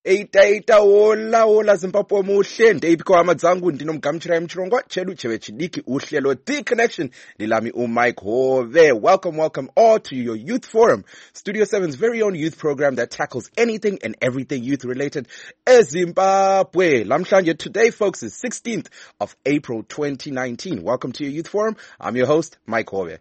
Eita hola Zimbabwe muhle ndeyiphiwa amadzangu ndinomgamchira emchirongwa chedu cheve chidiki uhlelo The Connection lilami uMike Hove. Welcome all to your Youth Forum, Studio 7's very own youth program that tackles anything and everything youth related eZimbabwe. Lamhlanje, today folks is 16th of April 2019. Welcome to your Youth Forum. I'm your host Mike Hove.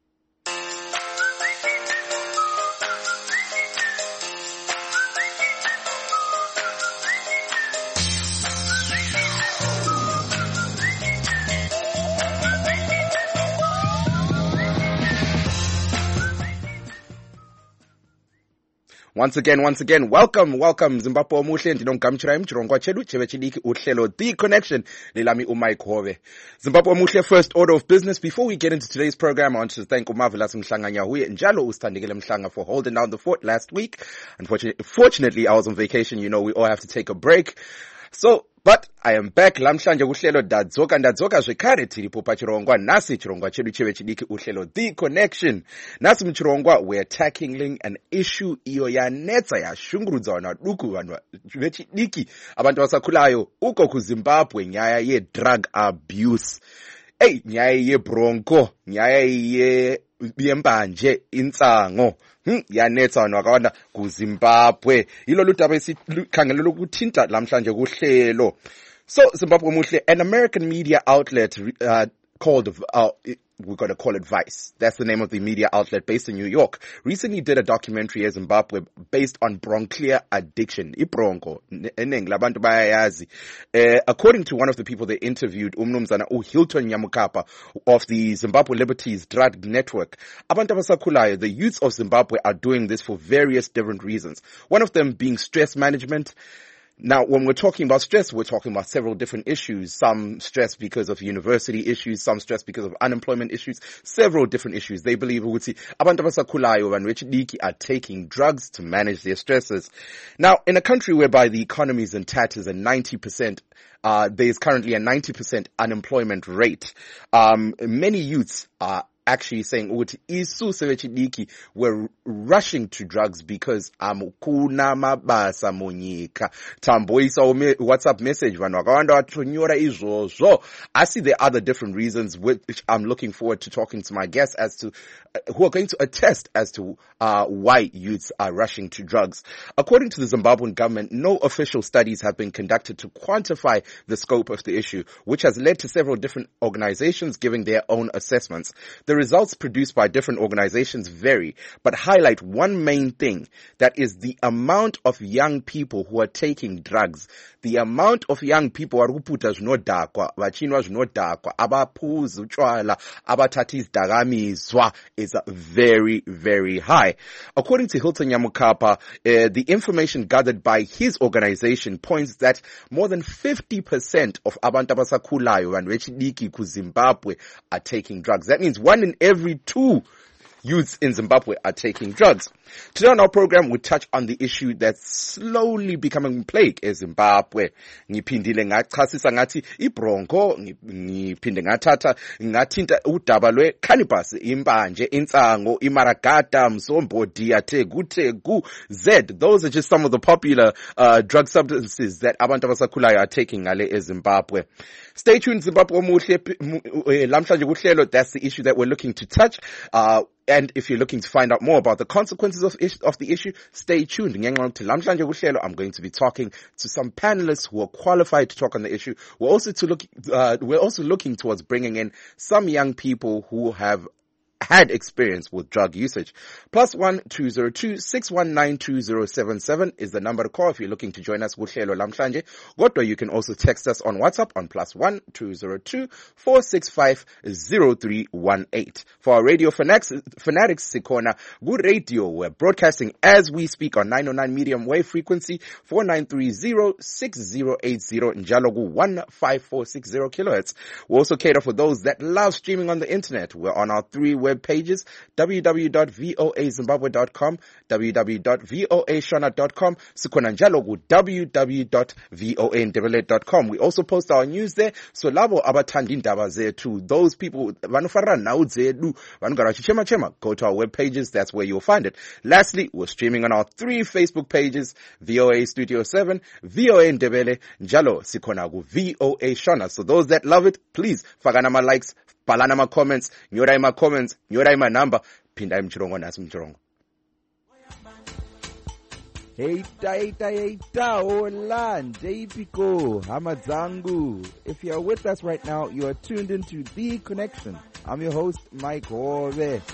Once again, welcome Zimbabwe omuhle ndinomgamchira emchirongwa chedu cheve chidiki uhlelo The Connection lilami uMike Hove. Zimbabwe omuhle, first order of business. Before we get into today's program, I want to thank uMarvelous Mhlanga huye njalo usithandekile Mhlanga for holding down the fort last week. Unfortunately, I was on vacation. You know, we all have to take a break. But I am back. Lamhlanje kuhlelo ndadzoka zvekare tiripo pachirongwa. Nasi chirongwa chedu cheve chidiki uhlelo The Connection. Nasi muchirongwa we're tackling an issue iyo yanetsa yashungurudza vanhu vaduku, vanhu vechidiki, abantu vasakhulayo uko kuZimbabwe, nyaya ye-drug abuse. Nyaya yebronco, nyaya yembanje, intsango. Yanetsa vanhu vakawanda kuZimbabwe. Hilo ludaba esikhangele lokuthinta lamhlanje kuhlelo. So Zimbabwe muhle, an American media outlet called we're going to call it Vice. That's the name of the media outlet based in New York. Recently did a documentary in Zimbabwe based on bronchial addiction. Ibronco. Labantu bayayazi. According to one of the people they interviewed, Umnumzana Hilton Nyamukapa of the Zimbabwe Liberties Drug Network. Abantu abasakhulayo, the youths of Zimbabwe are doing this for various different reasons. One of them being stress management. Now, when we're talking about stress, we're talking about several different issues. Some stress because of university issues, some stress because of unemployment issues, several different issues. They believe ukuthi abantu abasakhulayo vanhu vechidiki are taking drugs to manage their stresses. Now, in a country whereby the economy is in tatters and 90%, there is currently a 90% unemployment rate. Many youths are actually saying ukuthi isu sevechidiki were rushing to drugs because kuna mabasa munyika. Tamboisa WhatsApp message vanhu vakawanda vatonyora izvozvo. I see there are other different reasons which I'm looking forward to talking to my guests as to who are going to attest as to why youths are rushing to drugs. According to the Zimbabwean government, no official studies have been conducted to quantify the scope of the issue, which has led to several different organizations giving their own assessments. The results produced by different organizations vary, but highlight one main thing, that is the amount of young people who are taking drugs. The amount of young people varuputa zvinodhakwa, vachinwa zvinodhakwa, abaphuza utshwala, abathatha izidakamizwa is very, very high. According to Hilton Nyamukapa, the information gathered by his organization points that more than 50% of abantu abasakhulayo vanhu vechidiki kuZimbabwe are taking drugs. That means 1 in every 2 youths in Zimbabwe are taking drugs. Today on our program, we touch on the issue that's slowly becoming a plague in Zimbabwe. Ngiphindile ngachasisa ngathi ibronco, ngiphinde ngathatha ngathinta udaba lwe-cannabis, imbanje, intsango, imaragata, msombodi, tegu, Z. Those are just some of the popular drug substances that abantu abasakhulayo are taking ngale eZimbabwe. Stay tuned, Zimbabwe omuhle, lamhlanje kuhlelo. That's the issue that we're looking to touch. And if you're looking to find out more about the consequences of the issue, stay tuned. I'm going to be talking to some panelists who are qualified to talk on the issue. We're also looking towards bringing in some young people who have had experience with drug usage. +1 202 619 2077 is the number to call if you're looking to join us. Godwa, you can also text us on WhatsApp on +1 202 465 0318. For our radio fanatics, Sikona, good radio. We're broadcasting as we speak on 909 medium wave frequency, 4930 6080 Njalogu 15460 kilohertz. We also cater for those that love streaming on the internet. We're on our 3 web web pages, www.voazimbabwe.com, www.voashona.com, sikhona njalo ku www.voandebele.com. We also post our news there, so labo abathanda indaba zethu, those people vanofarira nhau dzedu vanogara chichema, go to our web pages, that's where you'll find it. Lastly, we're streaming on our 3 Facebook pages, VOA Studio 7, VOA Ndebele, njalo sikhona ku VOA Shona. So those that love it, please fakana ma likes, bhalana ma comments, nyorai ma comments, nyorai ma number, pindai mchirongo nasi mchirongo. Heita, hola, J-Pico, Hamadzangu. If you're with us right now, you are tuned into The Connection. I'm your host, Mike Hove.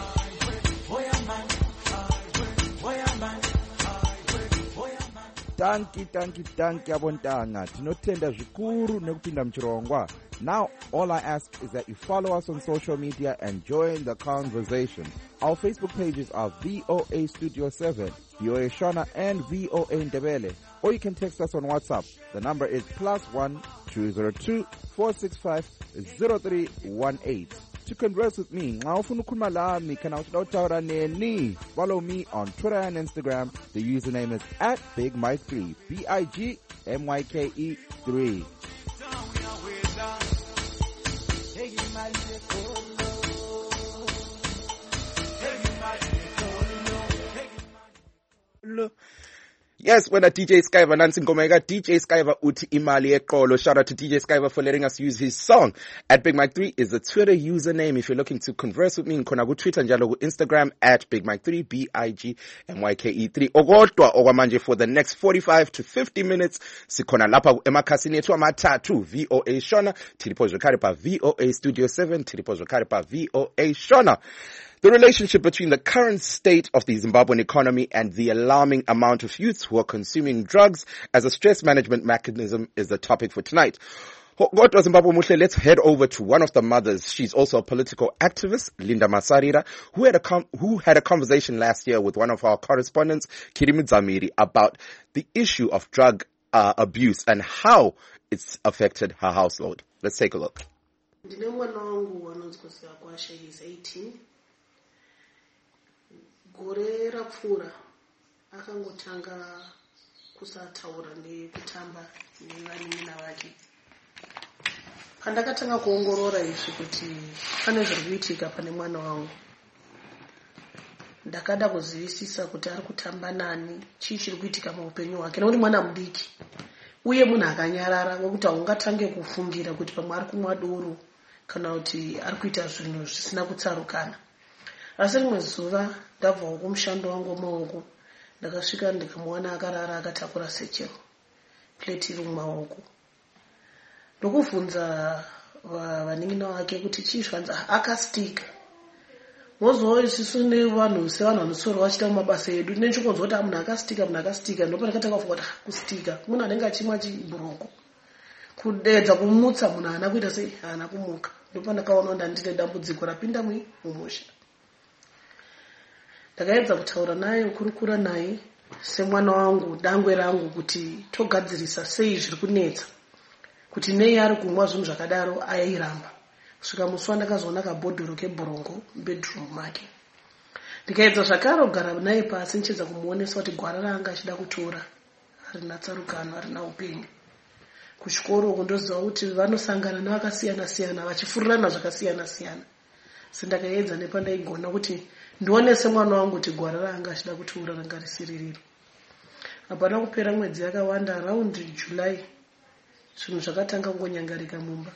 Tanki abontanga. Tinotenda zvikuru nekupinda mchirongwa. Now, all I ask is that you follow us on social media and join the conversation. Our Facebook pages are VOA Studio 7, VOA Shona, and VOA Ndebele. Or you can text us on WhatsApp. The number is +1 202 465 0318. To converse with me, follow me on Twitter and Instagram. The username is @BigMike3, BIGMYKE3. Yes, when a DJ Skyver Nancy Ngomega, DJ Skyver uti imali eqolo. Shout out to DJ Skyver for letting us use his song. @BigMike3 is the Twitter username. If you're looking to converse with me, nkona ku Twitter njalo ku Instagram @BigMike3, BIGMYKE3. Ogodwa okwamanje for the next 45 to 50 minutes. Sikhona lapha emakhasini ethu amathathu, VOA Shona, tilipozwe khari pa VOA Studio 7, tilipozwe khari pa VOA Shona. The relationship between the current state of the Zimbabwean economy and the alarming amount of youths who are consuming drugs as a stress management mechanism is the topic for tonight. Godwa Zimbabwe Muhle, let's head over to one of the mothers. She's also a political activist, Linda Masarira, who had a conversation last year with one of our correspondents, Kirimi Dzamiri, about the issue of drug abuse and how it's affected her household. Let's take a look. He's 18. Gore rapfura akangotanga kusataura nekutamba nevanina vake. Pandakatanga kuongorora izvi kuti pane zviri kuitika pane mwana wangu, ndakada kuzivisisa kuti ari kutamba nani, chii chiri kuitika muupenyu hwake, nekuti mwana mudiki uye munhu akanyarara wekuti haungatange kufungira kuti pamwe ari kumwa doro kana kuti ari kuita zvinhu zvisina kutsarukana. Asi rimwe zuva ndabvawo kumushando wangu wemaoko, ndakasvika ndikamuwana akarara akatakura sechero, pleti iri mumaoko. Ndokubvunza vaning'ina wake kuti chii zvanzi akastika. Mozowo isusu nevanhu sevanhu vanosoro vachita mumabasa edu nechikonzwa kuti munhu akastika, ndipo ndakatanga kufunga kuti kustika munhu anenge achimwa chiburoko, kudedza kumutsa munhu haana kuita sei, haana kumuka. Ndipo ndakaona ndandine dambudziko rapinda mumusha. Ndakaedza kutaura naye, kukurukura naye semwana wangu, dangwe rangu, kuti togadzirisa sei zviri kunetsa, kuti nei ari kumwa zvinhu zvakadaro airamba. Kusvika musi wandakazoona kabhodhoro kebhorongo bedroom make. Ndikaedza zvakare kugara naye pasi nichedza kumuonesa kuti gwara ranga achida kutora harina tsarukano, harina upenyu. Kuchikoro kundoziva kuti vanosangana nevakasiyana-siyana vachifurirana zvakasiyana-siyana. Sendakaedza nepandaigona kuti ndionese mwana wangu kuti gwara ranga achida kutora ranga risiririro. Hapana kupera mwedzi yakawanda, around July, zvinhu zvakatanga kungonyangarika mumba.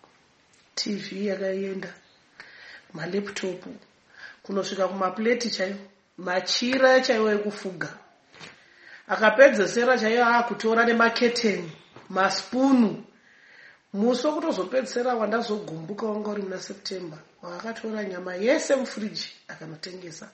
TV yakaenda, malaptop, kunosvika kumapleti chaiwo, machira chaiwo ekufuga. Akapedzesera chaiwo akutora nemaketeni, maspunu. Musi wokutozopedzesera wandazogumbuka wanga uri muna September, wakatora nyama yese mufriji akanotengesa.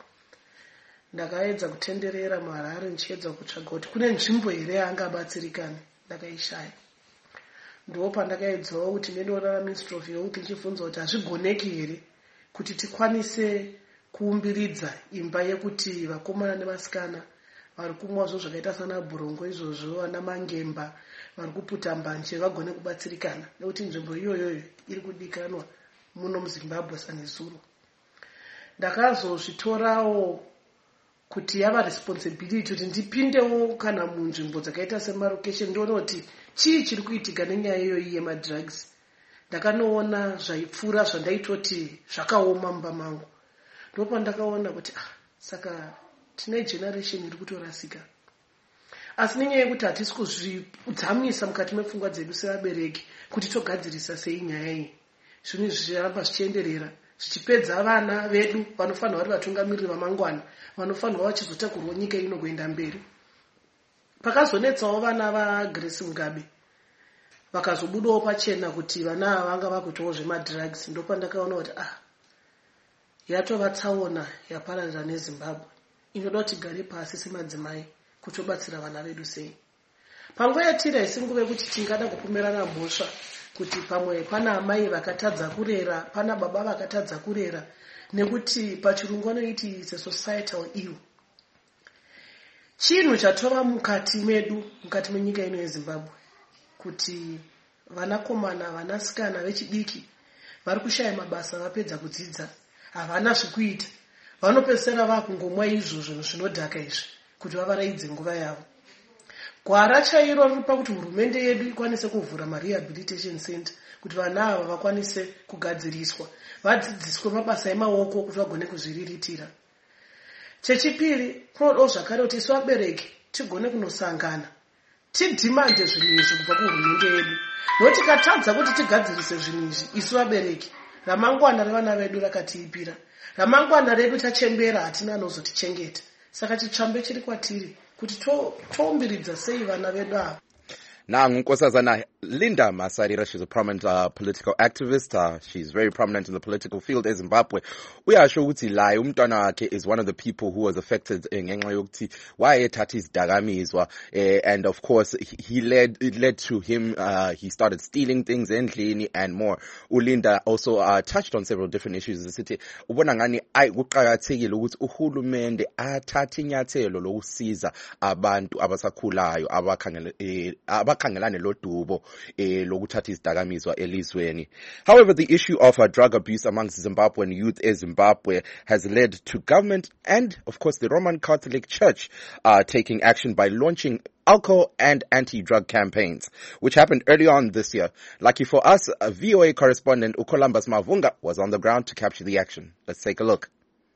Ndakaedza kutenderera maHarare nichiedza kutsvaga kuti kune nzvimbo here yaangabatsirikane, ndakaishaya. Ndipo pandakaedzawo kuti nedora Ministry of Health ndichibvunza kuti hazvigoneki here kuti tikwanise kuumbiridza imba yekuti vakomana nevasikana vari kumwazvo zvakaita sana bhurongo izvozvo, vana mangemba, vari kuputa mbanje vagone kubatsirikana, nekuti nzvimbo iyoyo iri kudikanwa muno muZimbabwe sanezuro. ndakazozvitorawo kuti yava responsibility kuti ndipindewo kana munzvimbo dzakaita semarokesheni ndione kuti chii chiri kuitika nenyaya iyoyi yemadrugs. Ndakanoona zvaipfuura zvandaitoti zvakaoma mumba mangu. Ndopa ndakaona kuti saka tine generation iri kutorasika. Asi nenyaya yekuti hatisi kuzvidzamisa mukati mepfungwa dzedu sevabereki kuti togadzirisa sei nyaya iyi. Zvinhu zviramba zvichienderera zvichipedza vana vedu vanofanirwa vari vatungamiriri vamangwana vanofanirwa vachizotakurwa nyika ino kuenda mberi. Pakazonetsawo vana vaGrace Mugabe vakazobudawo pachena kuti vana vanga vakuitawo zvemadrugs. Ndopa ndakaona kuti yatova tsaona yapararira neZimbabwe. Inoda kuti tigare pasi semadzimai kutobatsira vana vedu sei. Panguva yatiri haisingove kuti tingada kupomerana mhosva kuti pamwe pana amai vakatadza kurera, pana baba vakatadza kurera, nekuti pachirungu vanoiti it's a societal ill. Chinhu chatova mukati medu, mukati menyika ino yeZimbabwe, kuti vanakomana, vanasikana vechidiki vari kushaya mabasa vapedza kudzidza, havana zvekuita, vanopedzisira vakungomwa izvo zvinhu zvinodhaka izvi kuti vavaraidze nguva yavo. Gwara chairo riri pakuti hurumende yedu ikwanise kuvhura marehabilitation center kuti vana ava vakwanise kugadziriswa, vadzidziswe mabasa emaoko kuti vagone kuzviriritira. Chechipiri, kunodawo zvakare kuti isu vabereki tigone kunosangana tidhimande zvinhu izvi kubva kuhurumende yedu. Nokuti tikatadza kuti tigadzirise zvinhu izvi isu vabereki, ramangwana revana vedu rakatiipira, ramangwana redu tachembera hatina anozotichengeta. Saka chitsvambe chiri kwatiri kuti toumbiridza sei vana vedu ava. Nangu Nkosazana Linda Masarira, she's a prominent political activist. She's very prominent in the political field in Zimbabwe. Uyasho ukuthi la umntwana wakhe is one of the people who was affected ngenxa yokuthi wayethatha izidakamizwa, and of course it led to him he started stealing things endlini and more. Ulinda also touched on several different issues. Sithi ubona ngani kuqhakathekile ukuthi uhulumende athathe inyathelo lokusiza abantu abasakhulayo abakhangelane lodubo lokuthatha izidakamizwa elizweni. However, the issue of drug abuse amongst Zimbabwean youth in Zimbabwe has led to government and, of course, the Roman Catholic Church taking action by launching alcohol and anti-drug campaigns, which happened early on this year. Lucky for us, a VOA correspondent Ukolambas Mavunga was on the ground to capture the action. Let's take a look.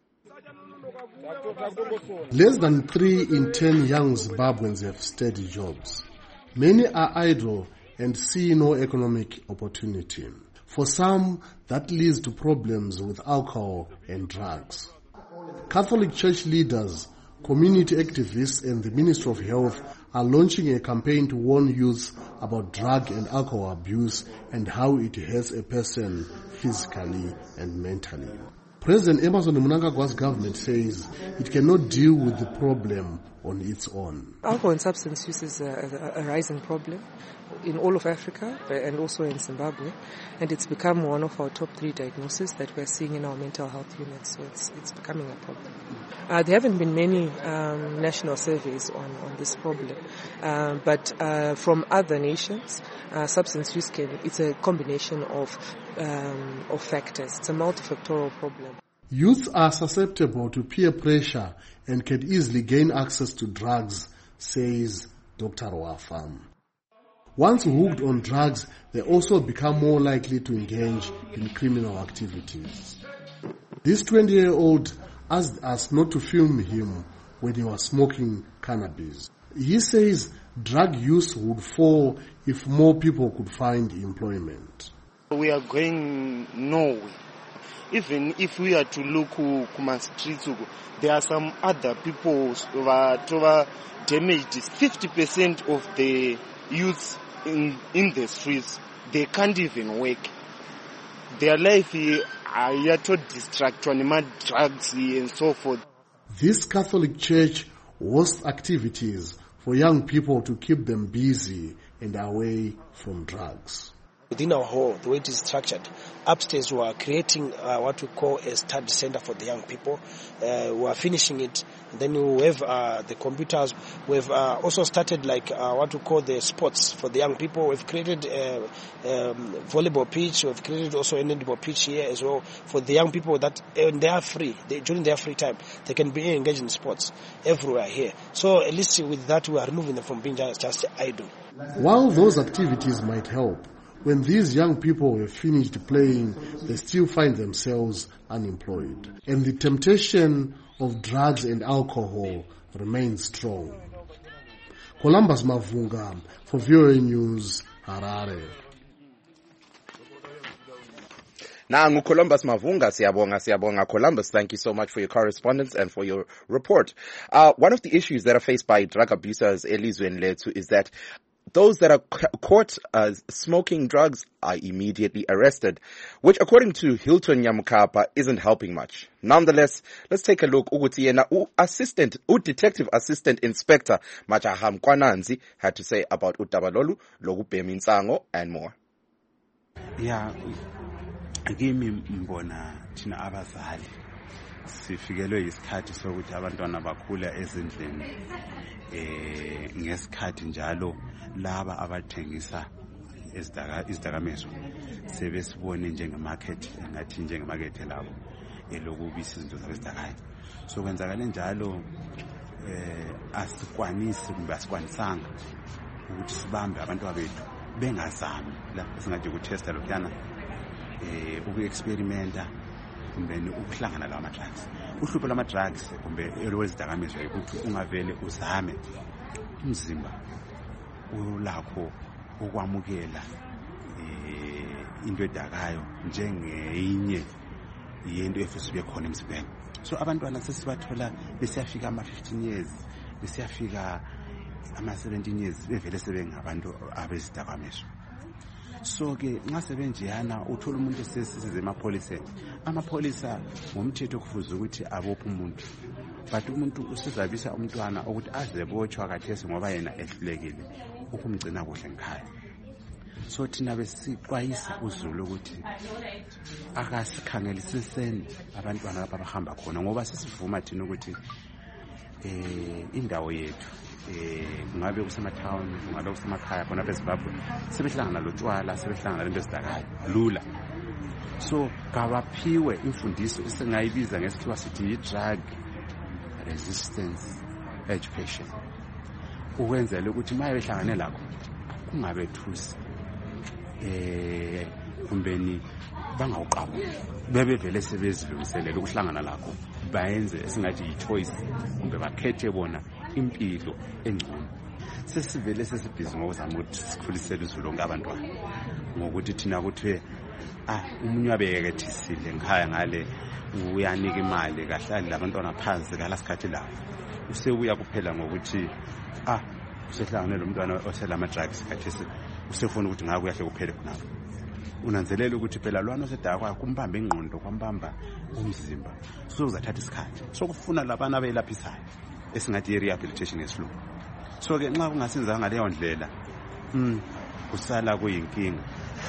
Less than 3 in 10 young Zimbabweans have steady jobs. Many are idle and see no economic opportunity. For some, that leads to problems with alcohol and drugs. Catholic Church leaders, community activists and the Ministry of Health are launching a campaign to warn youth about drug and alcohol abuse and how it hurts a person physically and mentally. President Emmerson Mnangagwa's government says it cannot deal with the problem on its own. Alcohol and substance use is a rising problem in all of Africa and also in Zimbabwe, and it's become one of our top 3 diagnoses that we're seeing in our mental health units, so it's becoming a problem. There haven't been many national surveys on this problem, but from other nations, substance use it's a combination of factors. It's a multifactorial problem. Youth are susceptible to peer pressure and can easily gain access to drugs, says Dr. Wafam. Once hooked on drugs, they also become more likely to engage in criminal activities. This 20-year-old asked us not to film him when he was smoking cannabis. He says drug use would fall if more people could find employment. We are going nowhere. Even if we are to look kuma streets, there are some other people who are damaged. 50% of the youth in the streets, they can't even work. Their life are to distract on drugs and so forth. This Catholic Church hosts activities for young people to keep them busy and away from drugs. within our hall, the way it is structured, upstairs we are creating what we call a study center for the young people. We are finishing it. Then we have the computers. We've also started what we call the sports for the young people. We've created a volleyball pitch. We've created also a netball pitch here as well for the young people that when they are free, during their free time, they can be engaged in sports everywhere here. So at least with that, we are removing them from being just idle. While those activities might help, when these young people have finished playing, they still find themselves unemployed. And the temptation of drugs and alcohol remains strong. Columbus Mavunga for VOA News, Harare. Nangu Columbus Mavunga, siyabonga. Columbus, thank you so much for your correspondence and for your report. One of the issues that are faced by drug abusers elizweni lethu is that those that are caught smoking drugs are immediately arrested, which according to Hilton Nyamukapa isn't helping much. Nonetheless, let's take a look. Detective Assistant Inspector Majaha Mkwananzi had to say about Utabalolu, Logubhema Intsango, and more. Yeah, kimi mbona thina abazali sifikelwe isikhathi sokuthi abantwana bakhula ezindleni ngesikhathi njalo laba abathengisa izidakamizwa sebesibone njengemarket ngathi njengemarket labo elokubisa izinto zabezidakayo. So kwenzakala njalo asikwanisi kumbe asikwanisanga ukuthi sibambe abantwana bethu bengazami la singathi ukutesta lokhana uku-experimenta kumbe ukuhlangana lawo ama-drugs. Uhlupho lwama-drugs kumbe olwezidakamizwa ukuthi ungavele uzame umzimba ulakho ukwamukela into edakayo njengeyinye yento efisa ube khona emzimbeni. So abantwana sesibathola besiyafika ama-15 years besiyafika ama-17 years bevele sebengabantu abezidakamizwa. So ke nxa sebenjeyana uthola umuntu esesize emapholiseni. Amapholisa ngomthetho kufuze ukuthi abophe umuntu, but umuntu usizabisa umntwana ukuthi azebotshwa kathesi ngoba yena ehlulekile ukumgcina kuhle ngekhaya. So thina besixwayisa uzulu ukuthi akasikhangelisiseni abantwana lapha abahamba khona ngoba sisivuma thina ukuthi indawo yethu ngabe kusematown ngabe kusemakhaya khona eZimbabwe sebehlangana lotshwala sebehlangana lento ezidakayo lula. So kabaphiwe imfundiso esingayibiza ngesikhiwa sithi drug resistance education ukwenzela ukuthi maye behlangane lakho kungabe thusi kumbeni bangawuqabuli bebevele sebezilungiselela ukuhlangana lakho bayenze esingathi yi-choice kumbe bakhethe bona impilo engcono. Sesivele sesibhizi ngokuzama ukuthi sikhulisele uzulu lonke abantwana ngokuthi thina kuthiwe umunye wabekethisile ngikhaya ngale uyanika imali kahlali labantwana phansi ngala sikhathi lapho usebuya kuphela ngokuthi usehlangane lo mntwana oselama drugs kathesi usefuna ukuthi ngaku yahle kuphele khonapho. Unanzelela ukuthi phela lwana osedakwa kumbamba ingqondo kwambamba umzimba sokuzathatha isikhathi sokufuna labana abelaphisayo esingathi rehabilitation yesilungu. So ke nxa kungasenzanga leyo ndlela kusala kuyinkinga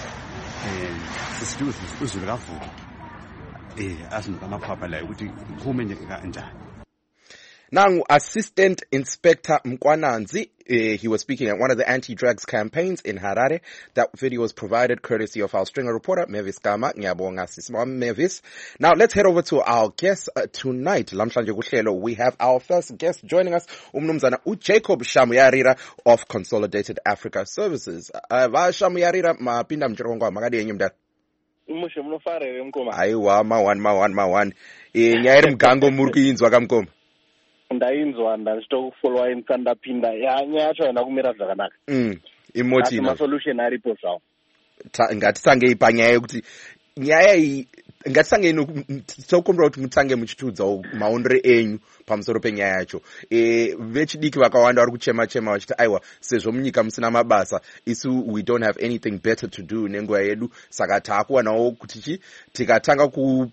sisithi uzulu kavuka asinika amaphapha la ukuthi kuphume nje kanjani. Nangu Assistant Inspector Mkwananzi, he was speaking at one of the anti-drugs campaigns in Harare. That video was provided courtesy of our stringer reporter, Mavis Gama. Ngiyabonga sisima Mavis. Now let's head over to our guest tonight. Lamhlanje kuhlelo, we have our first guest joining us, Umnumzana Jacob Shamuyarira of Consolidated Africa Services. Va Shamuyarira mapinda mchirongwa magadi yenyu mdala. Umushe mnofarere mkoma. Aiwa mawan. Nyairi mgango murkuinzwa kamkoma. Ndainzwa ndachitokufollowa insanda pinda yacho yana kumira zvakanaka. Imoti na solution aripo zvawo. Ngatisange ipanyaya kuti nyaya iyi ngatisange tokumbira kuti mutsange muchitudza maondere enyu pamusoro penyaya yacho. Vechidiki vakawanda vari kuchema vachiti aiwa sezvo munyika musina mabasa isu we don't have anything better to do nenguva yedu saka taakuwanawo kuti tikatanga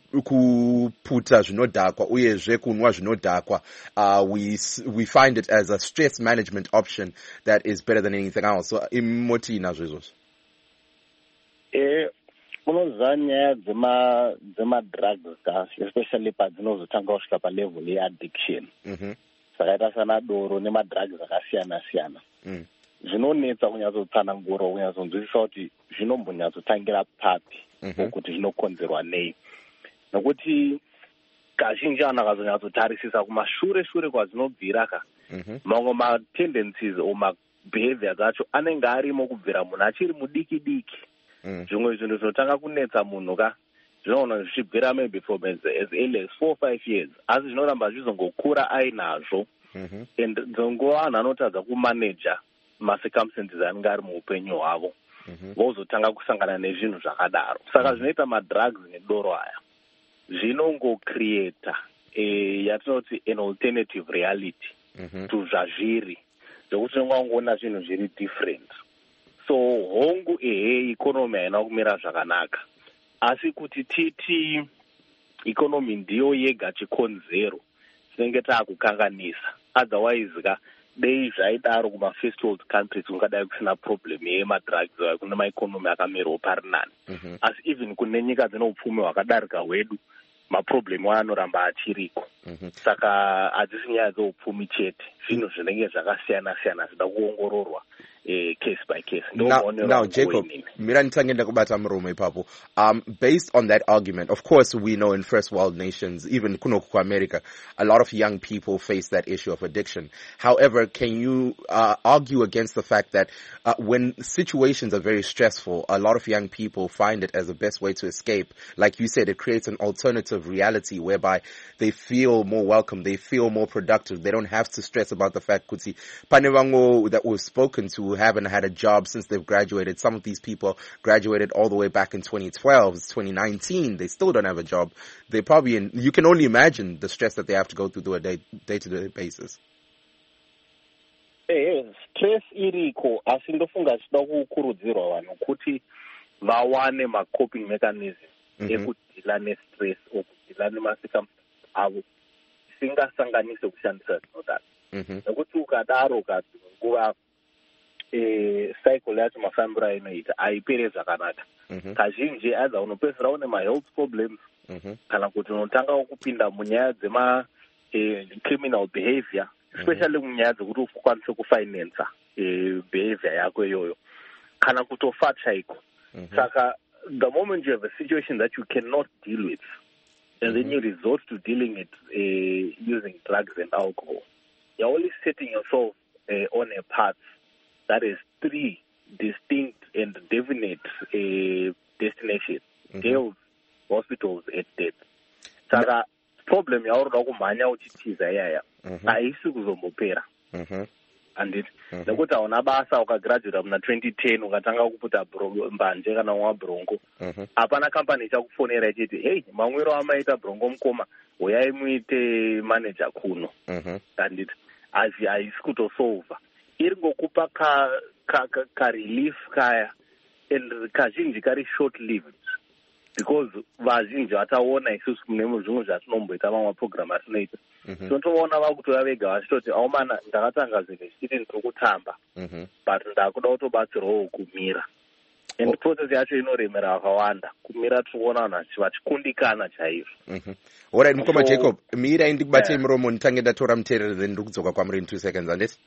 kuputa zvinodhakwa uyezve kunwa zvinodhakwa we find it as a stress management option that is better than anything else. So imoti nazvo izvozvo. unoziva nyaya dzemadrugs especially padzinozotanga kusvika palevel yeaddiction zvakaita sana doro nemadrugs akasiyana-siyana zvinonetsa kunyatsotsanangura kunyatsonzwisisa kuti zvinombonyatsotangira papi kuti zvinokonzerwa nei, nokuti kazhinji anhu akazonyatsotarisisa kumashure kwadzinobvira mamwe matendencies o mabehaviors acho anenge arimo kubvira munhu achiri mudiki. Zvimwe zvinhu zvinotanga kunetsa munhu zvinoona zvichibvira maybe from as early as 4-5 years, asi zvinoramba zvizongokura ainazvo and dzonguva anhu anotadza kumanaja macircumstances anenge ari muupenyu hwavo vozotanga kusangana nezvinhu zvakadaro. Saka zvinoita madrugs nedoro aya zvinongocreata yatinoti an alternative reality to zvazviri zvokuti tinongoona zvinhu zviri different. So hongu ikonomi haina kumira zvakanaka, asi kuti titi ikonomi ndiyo yega chikonzero tinenge taakukanganisa. Otherwise dei zvaidaro kuma-first world countries kungadai kusina problem yemadrugs kune maikonomi akamirawo pari nani. Asi even kune nyika dzine upfumi hwakadarika hwedu maproblemu anoramba achiriko. Saka hadzisi nyaya dzeupfumi chete, zvinhu zvinenge zvakasiyana-siyana zvida kuongororwa case by case. Now Jacob, mira nitangenda kubata muromo ipapo. Based on that argument, of course we know in first world nations, even kunoku America, a lot of young people face that issue of addiction. However, can you argue against the fact that when situations are very stressful, a lot of young people find it as the best way to escape? Like you said, it creates an alternative reality whereby they feel more welcome, they feel more productive, they don't have to stress about the fact kuti panevango that we've spoken to haven't had a job since they've graduated. Some of these people graduated all the way back in 2012, 2019. They still don't have a job. They probably, you can only imagine the stress that they have to go through a day-to-day basis. Stress iriko, asi ndofunga zvichida kukurudzirwa vanhu kuti vawane ma-coping mechanism ekudhila nestress okudhila nemacircumstances avo singasanganise kushandisa zvinodaro. Nekuti ukadaro nguva cycle yacho mafambiro ainoita haipere zvakanaka. Kazhinji aidha unopedzisira une ma-health problems kana kuti unotanga kupinda munyaya dzema-criminal behavior, especially munyaya dzekuti ukwanise kufinansa behavior yako iyoyo kana kutofa chaiko. Saka the moment you have a situation that you cannot deal with and then you resort to dealing it using drugs and alcohol, you're only setting yourself on a path that is 3 distinct and definite destinations: jails, hospitals, and death. Saka problem yauri kumhanya uchitiza iyaya haisi kuzombopera. Anditi nekuti hauna basa ukagraduata muna 2010 ukatanga kuputa mbanje kana umwa brongo, hapana kampani ichakufonera ichiti hei mamwiro amaita brongo mukoma uyai muite manager kuno. Anditi haisi kutosolva, iri ngokupa ka relief kaya, and kazhinji kari short lived because vazhinji vataona isusu mune zvimwe zvatinomboita mamwe program atinoita totoona vakutora vega vachitoti aumana ndakatanga zvinhu zvichiti ndiri kutamba but ndakuda kutobatsirwawo kumira, and process yacho inoremera vakawanda kumira. tikuona vanhu vachikundikana chaizvo. Alright, mukoma Jacob, mirai ndikubatei muromo nditange ndatora muteereri then ndiri kudzoka kwamuri in 2 seconds. Anditi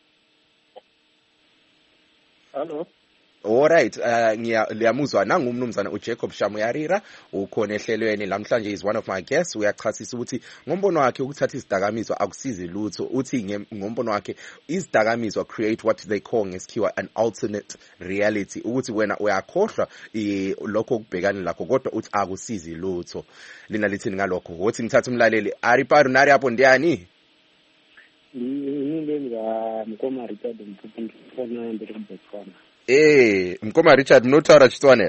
hello. Alright, liyamuzwa nangu umnumzana uJacob Shamuyarira ukhona ehlelweni lamhlanje. Is one of my guests. Uyachasisa ukuthi ngombono wakhe ukuthatha isidakamizwa akusizi lutho. Uthi ngombono wakhe isidakamizwa create what they call ngesikhiwa an alternate reality, ukuthi wena uyakhohlwa lokho okubhekana lakho kodwa uthi akusizi lutho. Lina lithini ngalokho? Uthi ngithatha umlaleli Ariparu nari hapo ndiani? Mkoma Richard Mpupungi fona ndiri kubetswana. Mkoma Richard notaura Chitswana?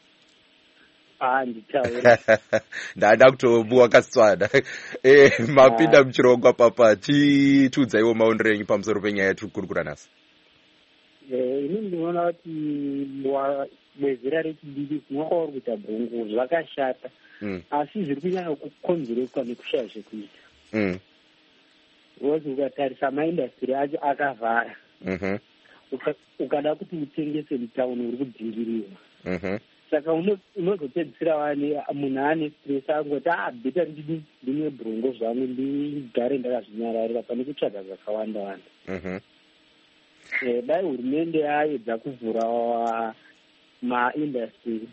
Nditaura. Ndada kutobuwa kasitswana. Mapinda muchirongwa papa titudzaiwo maonero enyu pamusoro penyaya yatirikurukura nhasi. Ini ndinoona kuti bwezera rechidiki kunokauri kuita brongo zvakashata, asi zviri kunyanya kukonzereswa nekushaya zvekuita. Because ukatarisa maindastry acho akavhara, ukada kuti utengese mutauni uri kudhingiriwa. saka unozopedzisira wani munhu ane stress angoti beta ndine brongo zvangu ndigare ndakazvinyararira pane kutsvaga zvakawanda wanda. Dai hurumende yaedza kuvhura maindastry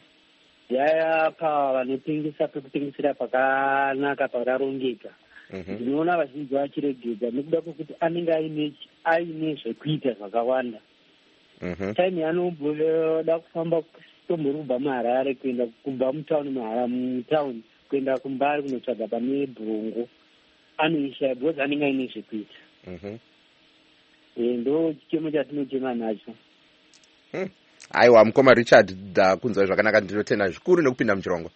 yayapa vanotengesa pekutengesera pakanaka pakarongeka, ndinoona vazhinji vachiregedza nekuda kwekuti anenge aine zvekuita zvakawanda. Time yanomboda kufamba tomborubva muHarare kuenda kubva mutauni kuenda kumbari kunotsvaga pane brongo anoishaya because anenge aine zvekuita. Ndo chichemo chatinochema nacho. Aiwa, mukoma Richard, ndakunzwa zvakanaka, ndinotenda zvikuru nekupinda muchirongo.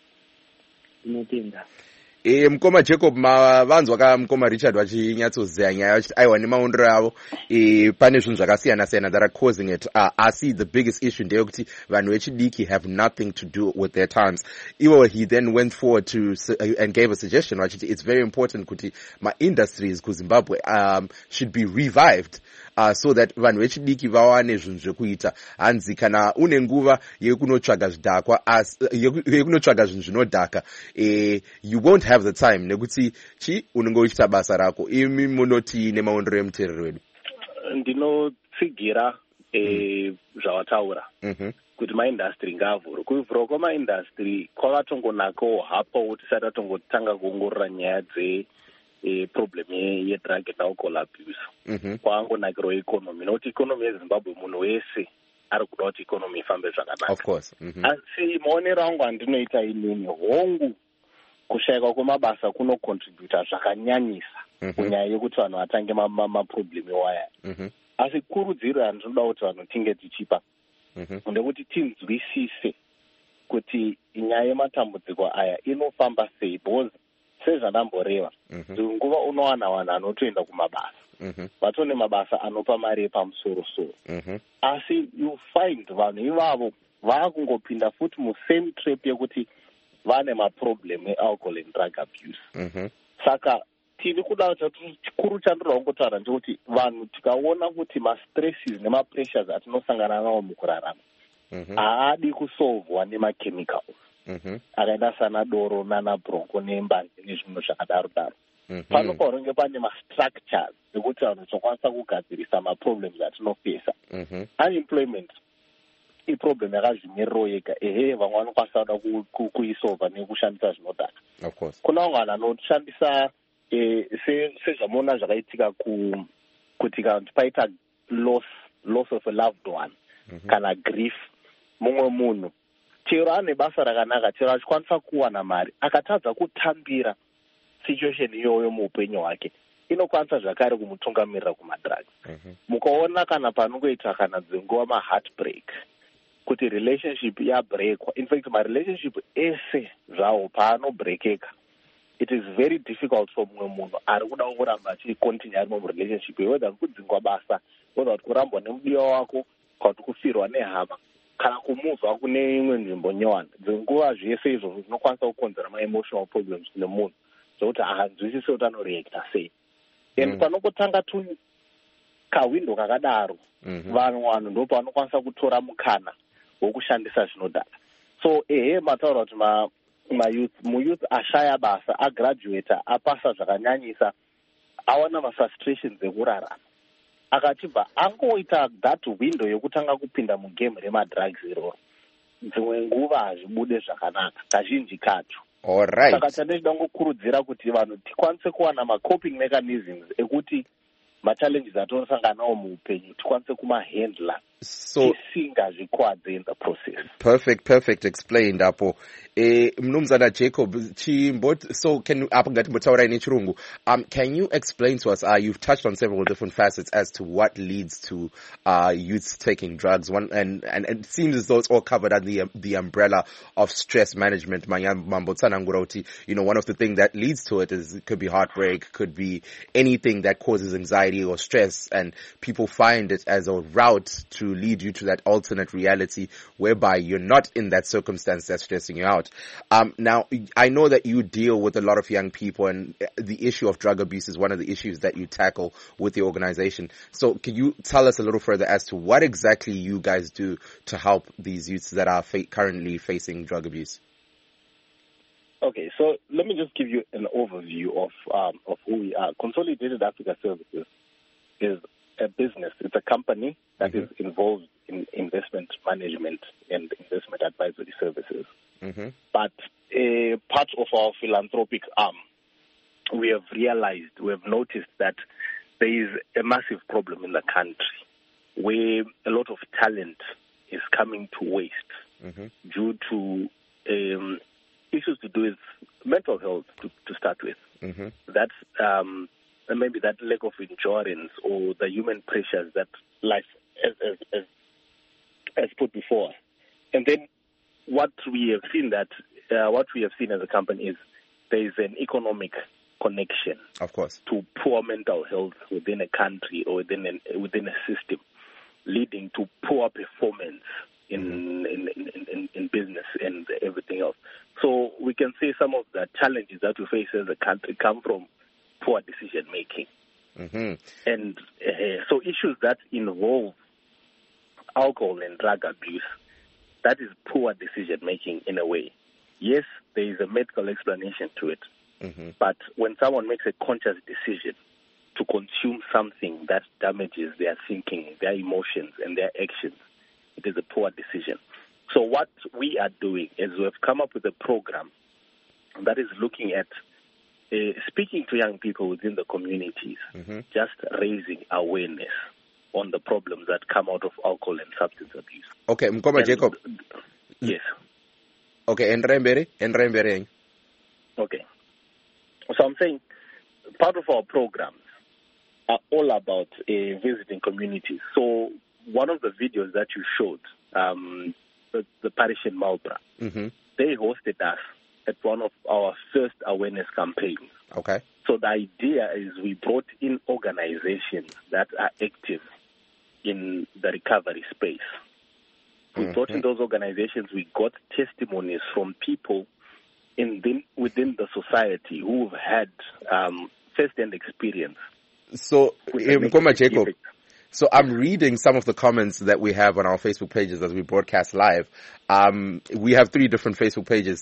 Ndinotenda. Mukoma Jacob, mavanzwa ka mukoma Richard vachinyatsoziya nyaya vachiti aiwa nemaondero avo pane zvinhu zvakasiyana siyana that are causing it. Asi the biggest issue ndeyekuti vanhu vechidiki have nothing to do with their times. He then went forward to and gave a suggestion vachiti it's very important kuti ma-industries kuZimbabwe should be revived. So that vanhu vechidiki vawane zvinhu zvekuita. Hanzi kana une nguva yekunotsvaga zvidhakwa, yekunotsvaga zvinhu zvinodhaka, you won't have the time nekuti unenge uchita basa rako. Imi munoti nemaondero emuteereri wedu. Ndinotsigira zvawataura kuti maindastry ngavhurwe. Kuvhurwa kwamaindastry kwavatongonakawo hapo tisati tatongotanga kuongorora nyaya problem ye-drug and alcohol abuse. Kwangonakiro economy. Noti economy yeZimbabwe munhu wese ari kuda kuti economy ifambe zvakanaka. Of course. Asi maonero angu andinoita inini hongu kushayikwa kwemabasa kunocontributa zvakanyanyisa kunyaya yekuti vanhu vatange maproblem iwaya. Asi kurudziro yandinoda kuti vanhu tinge tichipa ndekuti tinzwisise kuti nyaya yematambudziko aya inofamba sei, because sezvandamboreva nguva unowana vanhu anotoenda kumabasa vatone mabasa anopa mari yepamusoro-soro, asi you find vanhu ivavo vaakungopinda futi musame trap yekuti vane maproblem ealcohol and drug abuse. Saka tiri kuda chikuru chandinoda kungotaura ndekuti vanhu tikaona kuti mastresses nemapressures atinosangana nawo mukurarama haadi kusolvwa nemakhemicals akaenda sana doro nanabronco nembanje nezvinhu zvakadaro-daro. Panofanonge pane mastructures ekuti vanhu tokwanisa kugadzirisa maproblems atinofesa. Unemployment iproblem yakazvimiriro yega, vamwe vanokwanisa kuda kuisolva nekushandisa zvinodhaka. Kuna vamwe vanhu anoshandisa sezvamuona zvakaitika kuti kana paita loss of a loved one kana grief, mumwe munhu chero ane basa rakanaka, chero achikwanisa kuwana mari, akatadza kutambira situation iyoyo muupenyu hwake, inokwanisa zvakare kumutungamirira kumadrugs. Mukaona kana panongoita kana dzenguva maheartbreak kuti relationship yabreakwa, in fact marelationship ese zvawo paanobreakeka, it is very difficult for mumwe munhu ari kuda kuramba achikontinue ari murelationship, whether kudzingwa basa, whether kurambwa nemudiwa wako, kana kuti kufirwa nehama, kana kumuvha kune imwe nzvimbo nyowani. Dzenguva zvese izvozvo zvinokwanisa kukonzera ma-emotional problems kune munhu zvokuti haanzwisise kuti anoreacta sei. And panongotanga kawindo kakadaro, vanhu ndo pavanokwanisa kutora mukana wokushandisa zvinodhaka. So mataura kuti muyouth ashaya basa, agraduata, apasa zvakanyanyisa, awana mafrustrations ekurarama, akachibva angoita that window yokutanga kupinda mugame remadrugs iroro, dzimwe nguva hazvibude zvakanaka kazhinji kacho. Saka chandichida ngokurudzira kuti vanhu tikwanise kuwana ma-coping mechanisms ekuti ma-challenges atonosangana nawo muupenyu tikwanise kumahandla tisingazvikwadze in the process. Perfect explained apo. Mnumzana Jacob, so can you explain to us, you've touched on several different facets as to what leads to youths taking drugs, and it seems as though it's all covered under the umbrella of stress management. One of the things that leads to it could be heartbreak, could be anything that causes anxiety or stress, and people find it as a route to to lead you to that alternate reality whereby you're not in that circumstance that's stressing you out. Now, I know that you deal with a lot of young people, and the issue of drug abuse is one of the issues that you tackle with the organization. So can you tell us a little further as to what exactly you guys do to help these youths that are currently facing drug abuse? Okay, so let me just give you an overview of who we are. Consolidated Africa Services is a business. It's a company that is involved in investment management and investment advisory services. But part of our philanthropic arm, we have noticed that there is a massive problem in the country where a lot of talent is coming to waste due to issues to do with mental health to start with. That's maybe that lack of endurance or the human pressures that life has put before us. And then what we have seen as a company is there is an economic connection, of course, to poor mental health within a country or within a system, leading to poor performance in business and everything else. So we can say some of the challenges that we face as a country come from poor decision making. And so issues that involve alcohol and drug abuse, that is poor decision making in a way. Yes, there is a medical explanation to it, but when someone makes a conscious decision to consume something that damages their thinking, their emotions, and their actions, it is a poor decision. So what we are doing is we have come up with a program that is looking at speaking to young people within the communities, just raising awareness on the problems that come out of alcohol and substance abuse. Okay, Mkoma Jacob. Yes. Okay, Enrembere. Okay. So I'm saying part of our programs are all about visiting communities. So one of the videos that you showed, the parish in Marlborough, they hosted us at one of our first awareness campaigns. Okay. So the idea is we brought in organizations that are active in the recovery space. We brought in those organizations. We got testimonies from people within the society who have had first-hand experience. So, Mkoma Jacob, so I'm reading some of the comments that we have on our Facebook pages as we broadcast live. We have 3 different Facebook pages.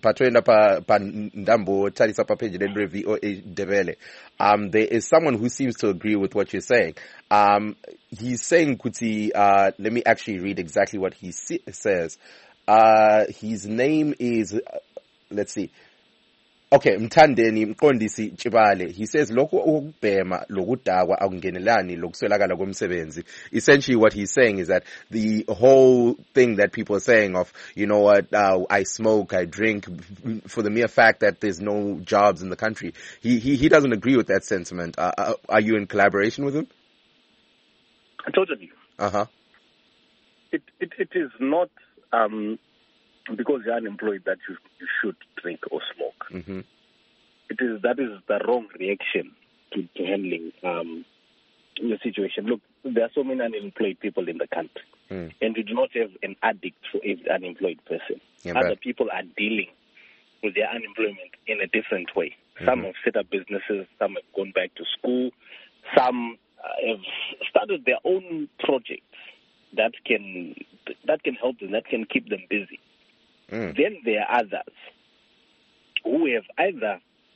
There is someone who seems to agree with what you're saying. He's saying, Kuti, let me actually read exactly what he says. His name is, let's see. Okay, Mthandeni Mqondisi Chibale. He says lokhu okubhema lokudakwa akungenelani lokuswelakala komsebenzi. Essentially what he's saying is that the whole thing that people are saying of, you know what, I smoke, I drink for the mere fact that there's no jobs in the country. He doesn't agree with that sentiment. Are you in collaboration with him? Totally. It is not because you're unemployed that you should drink or smoke. That is the wrong reaction to handling the situation. Look, there are so many unemployed people in the country, and we do not have an addict for every unemployed person. Other people are dealing with their unemployment in a different way. Some have set up businesses, some have gone back to school, some have started their own projects that can help them, that can keep them busy. Then there are others who have either,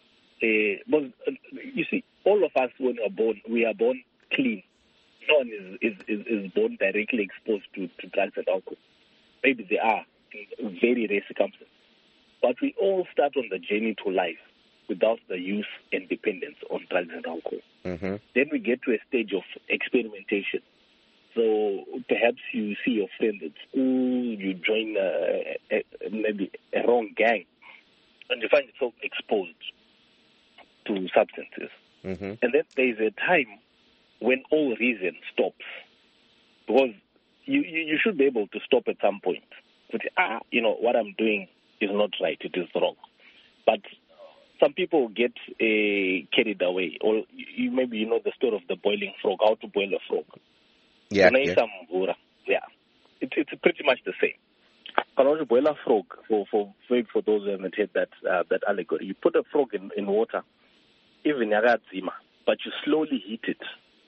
you see, all of us when we are born clean. No one is born directly exposed to drugs and alcohol. Maybe they are in very rare circumstances. But we all start on the journey to life without the use and dependence on drugs and alcohol. Then we get to a stage of experimentation. So perhaps you see your friend at school, you join maybe a wrong gang, and you find yourself exposed to substances. And then there is a time when all reason stops. Because you should be able to stop at some point. But, what I'm doing is not right, it is wrong. But some people get carried away. Or maybe you know the story of the boiling frog, how to boil a frog. it's pretty much the same. Kalau boil a frog, for those who haven't heard that allegory, you put a frog in water, even yagadzima, but you slowly heat it.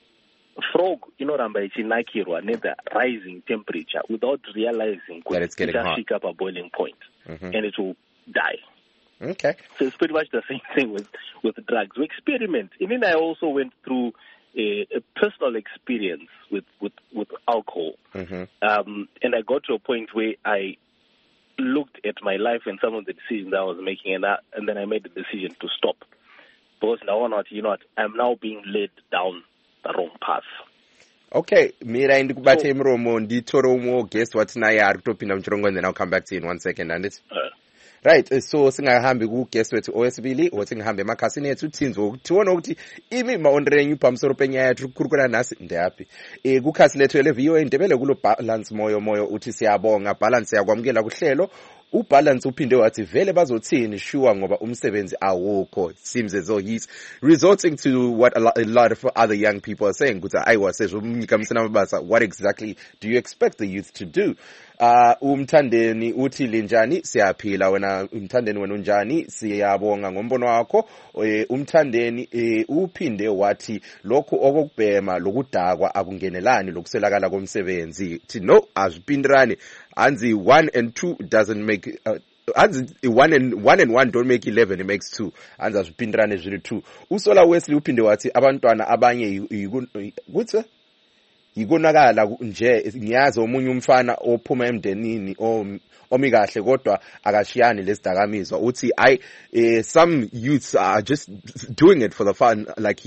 Frog, ramba ichinakirwa near rising temperature without realizing that it's getting hot. Up a boiling point, and it will die. Okay. So it's pretty much the same thing with drugs. We experiment. I mean, I also went through a personal experience with alcohol, and I got to a point where I looked at my life and some of the decisions I was making, and then I made the decision to stop. Because now, I'm now being led down the wrong path. Okay, mira ndikubate mromo nditoro umwe guest watinaye ari kutopinda muchirongo, and then I'll come back to you in 1 second, and it's right. So singahambi kuguest wethu owesibili wotingahambe emakhasini ethu tinzwe tione ukuthi imi maondero enyu pamusoro penyaya yathu kurukura nasi ndeyapi. Kukhasi lethu ele VOA Ndebele kulo balance moyo uthi siyabonga balance yakwamukela kuhlelo. Ubalance uphinde wathi vele bazothini sure ngoba umsebenzi awukho. Seems as though he's resorting to what a lot of other young people are saying. Kuthi ayiwa sezomnika msana mabasa, what exactly do you expect the youth to do? Umthandeni uthi linjani siyaphila, wena umthandeni wena unjani siyabonga ngombono wakho. Umthandeni uphinde wathi lokho okubhema lokudakwa akungenelani lokuselakala komsebenzi. Thi no azipindrani anzi 1 and 2 doesn't make anzi 1 and 1 don't make 11, it makes 2. Anzi azipindrani zili 2. Usola Wesley uphinde wathi abantwana abanye kuthi yikonakala nje ngiyazi omunye umfana ophuma emndenini omikahle kodwa akashiyani lesidakamizwa. Uthi some youths are just doing it for the fun, like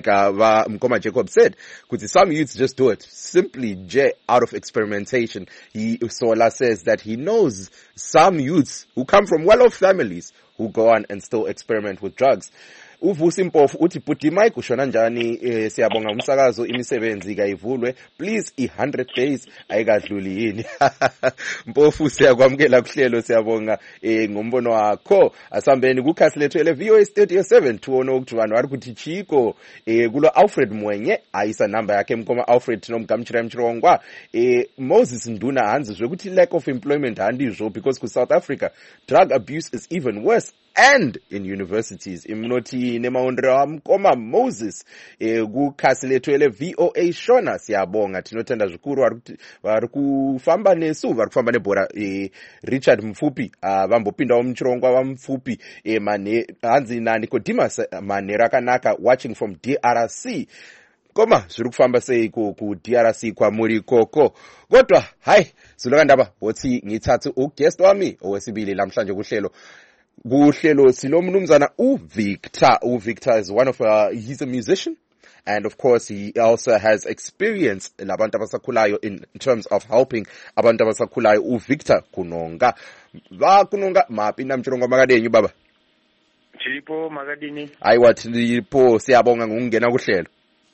Mkoma Jacob said. Kuthi some youths just do it simply out of experimentation. Sola says that he knows some youths who come from well-off families who go on and still experiment with drugs. Uvusi Mpofu uthi Bhuti Mike ushona njani, siyabonga umsakazo imisebenzi kayivulwe please 100 days ayikadluli yini. Mpofu siyakwamukela kuhlelo, siyabonga ngombono wakho. Asambeni kukhasi lethu ele VOA Studio 7 tuone ukuthi vanhu vari kuti chiko kulo Alfred Mwenye ayisa number yakhe Mkoma Alfred tinomgamchira mchirongwa. Moses Nduna hanzi zvekuti lack of employment handizvo, because ku South Africa drug abuse is even worse and in universities. Imnoti nemaondero amkoma Moses kukhasi lethu ele VOA Shona siyabonga tinotenda zvikuru vari kufamba nesu, vari kufamba nebhora. Richard Mfupi vambopindawo muchirongwa vamfupi mane hanzi naNicodemus mane rakanaka watching from DRC. Koma zviri kufamba sei ku DRC kwamuri koko? Kodwa hayi zulokandaba wothi ngithathe uguest wami owesibili lamhlanje kuhlelo. Kuhlelo silomnumzana uVictor. uVictor is one of he's a musician, and of course he also has experience labantu abasakhulayo in terms of helping abantu abasakhulayo. uVictor Kunonga kunonga mapinda mchirongo makadenyu baba. Chilipo makadini. Ayiwa tilipo, siyabonga ngokungena kuhlelo.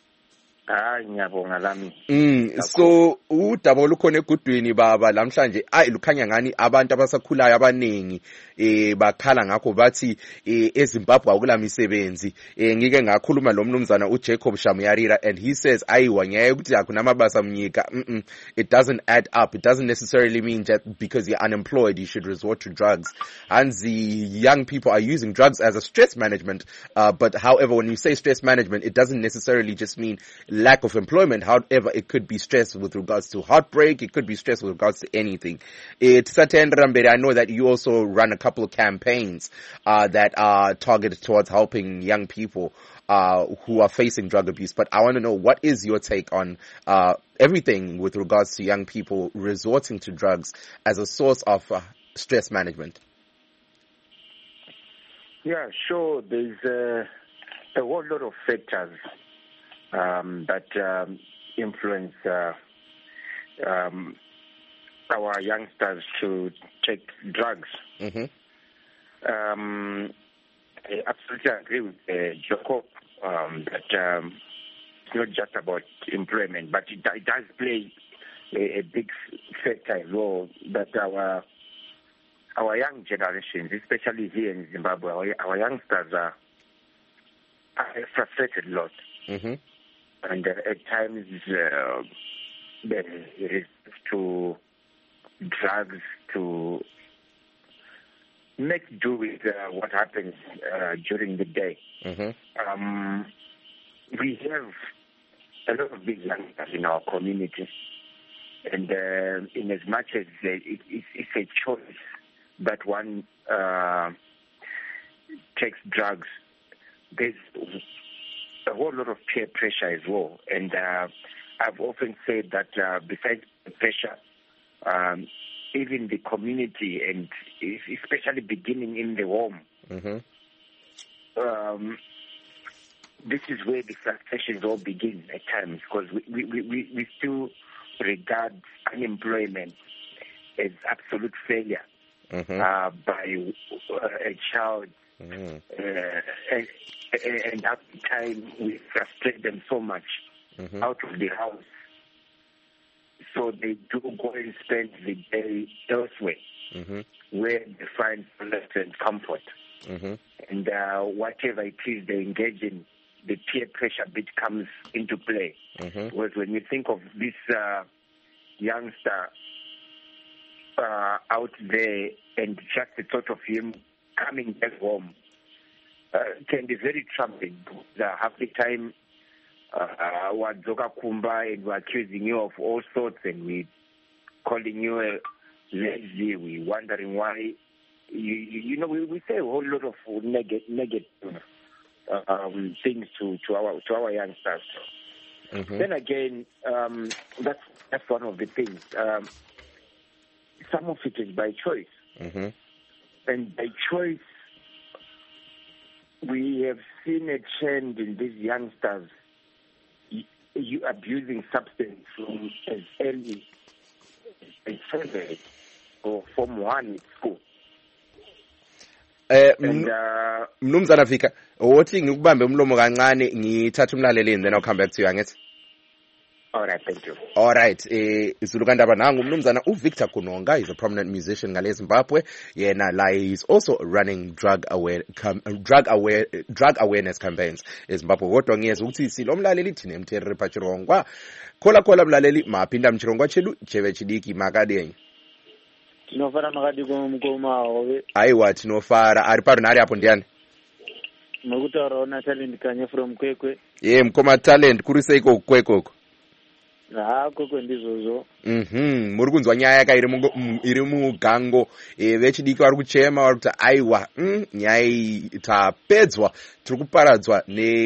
Ngiyabonga lami. So udaba olukhona egudwini baba lamhlanje lukhanya ngani abantu abasakhulayo abaningi bakhala ngakho bathi eZimbabwe akula misebenzi. Ngike ngakhuluma lo mnumzana uJacob Shamuyarira, and he says ayiwa ngiyaye ukuthi akunamabasa mnyika. It doesn't add up. It doesn't necessarily mean that because you're unemployed you should resort to drugs. And the young people are using drugs as a stress management, but however when you say stress management it doesn't necessarily just mean lack of employment. However, it could be stress with regards to heartbreak. It could be stress with regards to anything. I know that you also run a couple of campaigns that are targeted towards helping young people who are facing drug abuse. But I want to know, what is your take on everything with regards to young people resorting to drugs as a source of stress management? Yeah, sure. There's a whole lot of factors that influence our youngsters to take drugs. I absolutely agree with Jacob that it's not just about employment, but it does play a big factor as well, that our young generations, especially here in Zimbabwe, our youngsters are frustrated a lot. And at times they resort to drugs to make do with what happens during the day. We have a lot of big youngsters in our community, and in as much as it's a choice that one takes drugs, there's a whole lot of peer pressure as well. And I've often said that besides the pressure, even the community, and especially beginning in the home, this is where the frustrations all begin at times, because we still regard unemployment as absolute failure by a child, and at the time we frustrate them so much out of the house, so they do go and spend the day elsewhere, where they find solace and comfort, and whatever it is they engage in, the peer pressure bit comes into play. Because when you think of this youngster out there, and just the thought of him coming back home can be very troubling. Half the time, Wadzoka Kumba, and we're accusing you of all sorts, and we're calling you lazy. We're wondering why. We say a whole lot of negative things to our youngsters. Then again, that's one of the things. Some of it is by choice, and by choice, we have seen a trend in these youngsters you abusing substance from as early as 7 or Form 1 at school. Mnumzana Vika, wothi ngikubambe umlomo kancane ngithatha umlaleleni, then I'll come back to you, angithi? All right, thank you. All right, Zulukandaba nangu mnumzana uVictor Kunonga is a prominent musician ngale Zimbabwe. Yena la is also running drug awareness campaigns eZimbabwe. Kodwa ngiyeza ukuthi silomlaleli thina mthere Pachirongwa. Khola mlaleli maphinda mchirongwa chelu cheve chidiki makadenyi. Tinofara makadi kumukoma howe. Aiwa tinofara ari paro nari apo ndiani? Nokutaura ona talent kanye from Kwekwe. Mkoma talent kuri seiko kwekoko. Kwekwe ndizozo. Muri kunzwa nyaya yaka iri mugango vechidiki vari kuchema vari kuti aiwa nyaya tapedzwa tiri kuparadzwa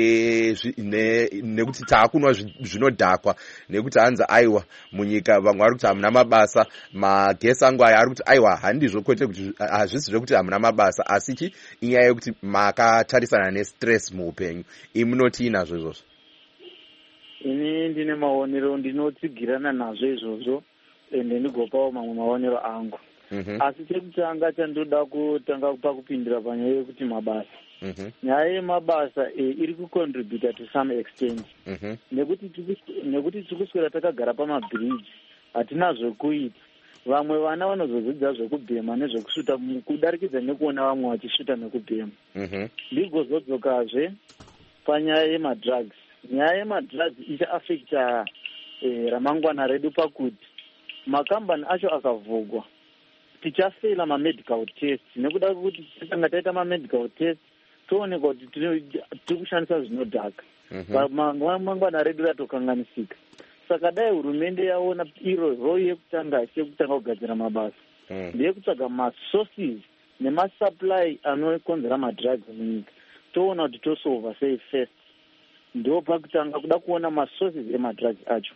nekuti taakunwa zvinodhakwa, nekuti hanzi aiwa munyika vamwe vari kuti hamuna mabasa. Magesi angu aya ari kuti aiwa handizvo kwete kuti hazvisi zvekuti hamuna mabasa, asi inyaya yekuti makatarisana nestress muupenyu. Imunoti inazvo izvozvo? Ini ndine maonero ndinotsigirana nazvo izvozvo, ende ndigopawo mamwe maonero angu. Asi chekutanga chandoda kutanga pakupindira panyaya yekuti mabasa. Nyaya yemabasa iri kucontributa to some extent. Nekuti tikuswera takagara pamabridge hatina zvekuita. Vamwe vana vanozodzidza zvekubhema nezvekusvuta kudarikidza nekuona vamwe vachisvuta nekubhema. Ndigozodzokazve panyaya yemadrugs. Nyaya yemadrugs ichaafekta ramangwana redu pakuti makambani acho akavhurwa tichafeila mamedical test, nekuda kwekuti tikanga taita mamedical test toonekwa kuti tiri kushandisa zvinodhaka, mangwana redu ratokanganisika. Saka dai hurumende yaona iro yekutanga kugadzira mabasa ndeyekutsvaga masources nemasupply anokonzera madrugs munyika, toona kuti tosolva sei first. Ndo pakutanga kuda kuona masources emadrugs acho.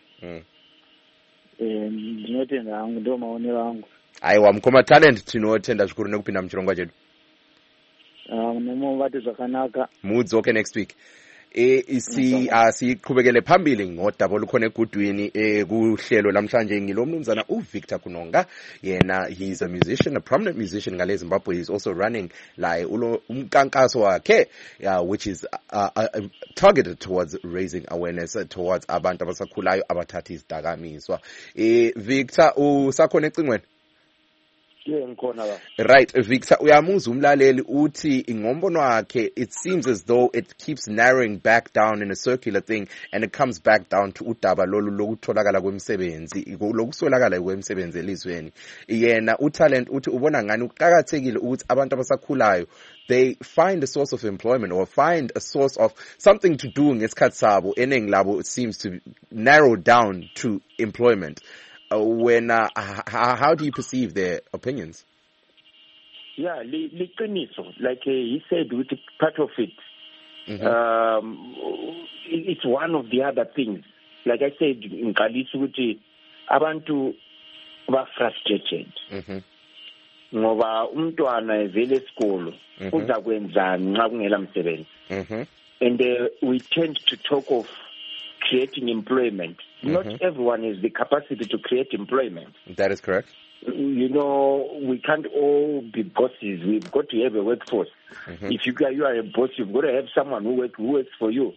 Ndinotenda hangu, ndo maonero angu. Aiwa mkoma talent tinotenda zvikuru nekupinda muchirongwa chedu. Nemuvati zvakanaka. Mudzoke next week. Siqhubekele phambili ngodaba olukhona egudwini kuhlelo lamhlanje ngilo mnumzana uVictor Kunonga. Yena he is a musician, a prominent musician ngale Zimbabwe. He is also running like umkankaso wakhe which is targeted towards raising awareness towards abantu abasakhulayo abathatha izidakamizwa. Victor usakhona ecingweni? Right, Victor, uyamuzwa umlaleli uthi ngombono wakhe it seems as though it keeps narrowing back down in a circular thing and it comes back down to udaba lolu lokutholakala kwemisebenzi lokuswelakala kwemisebenzi elizweni. Yena uTalent uthi ubona ngani uqhakathekile ukuthi abantu abasakhulayo they find a source of employment or find a source of something to do ngesikhathi sabo eningi labo seems to narrow down to employment. How do you perceive their opinions? Yeah, liqiniso, like he said, with part of it, it's one of the other things. Like I said, in Kalisuti, abantu were frustrated. Ngoba umntwana evele esikolo uza kwenzani nxa kungela msebenzi. And we tend to talk of creating employment. Not everyone has the capacity to create employment. That is correct. You know, we can't all be bosses. We've got to have a workforce. If you are a boss, you've got to have someone who works for you.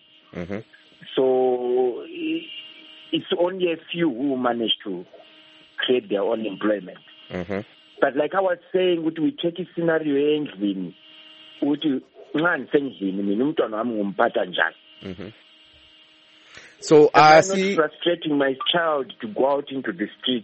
So it's only a few who manage to create their own employment. But like I was saying, we take a scenario endlini, ukuthi nxa ngisendlini mina umntwana wami ngumphatha njani. So I'm not frustrating my child to go out into the streets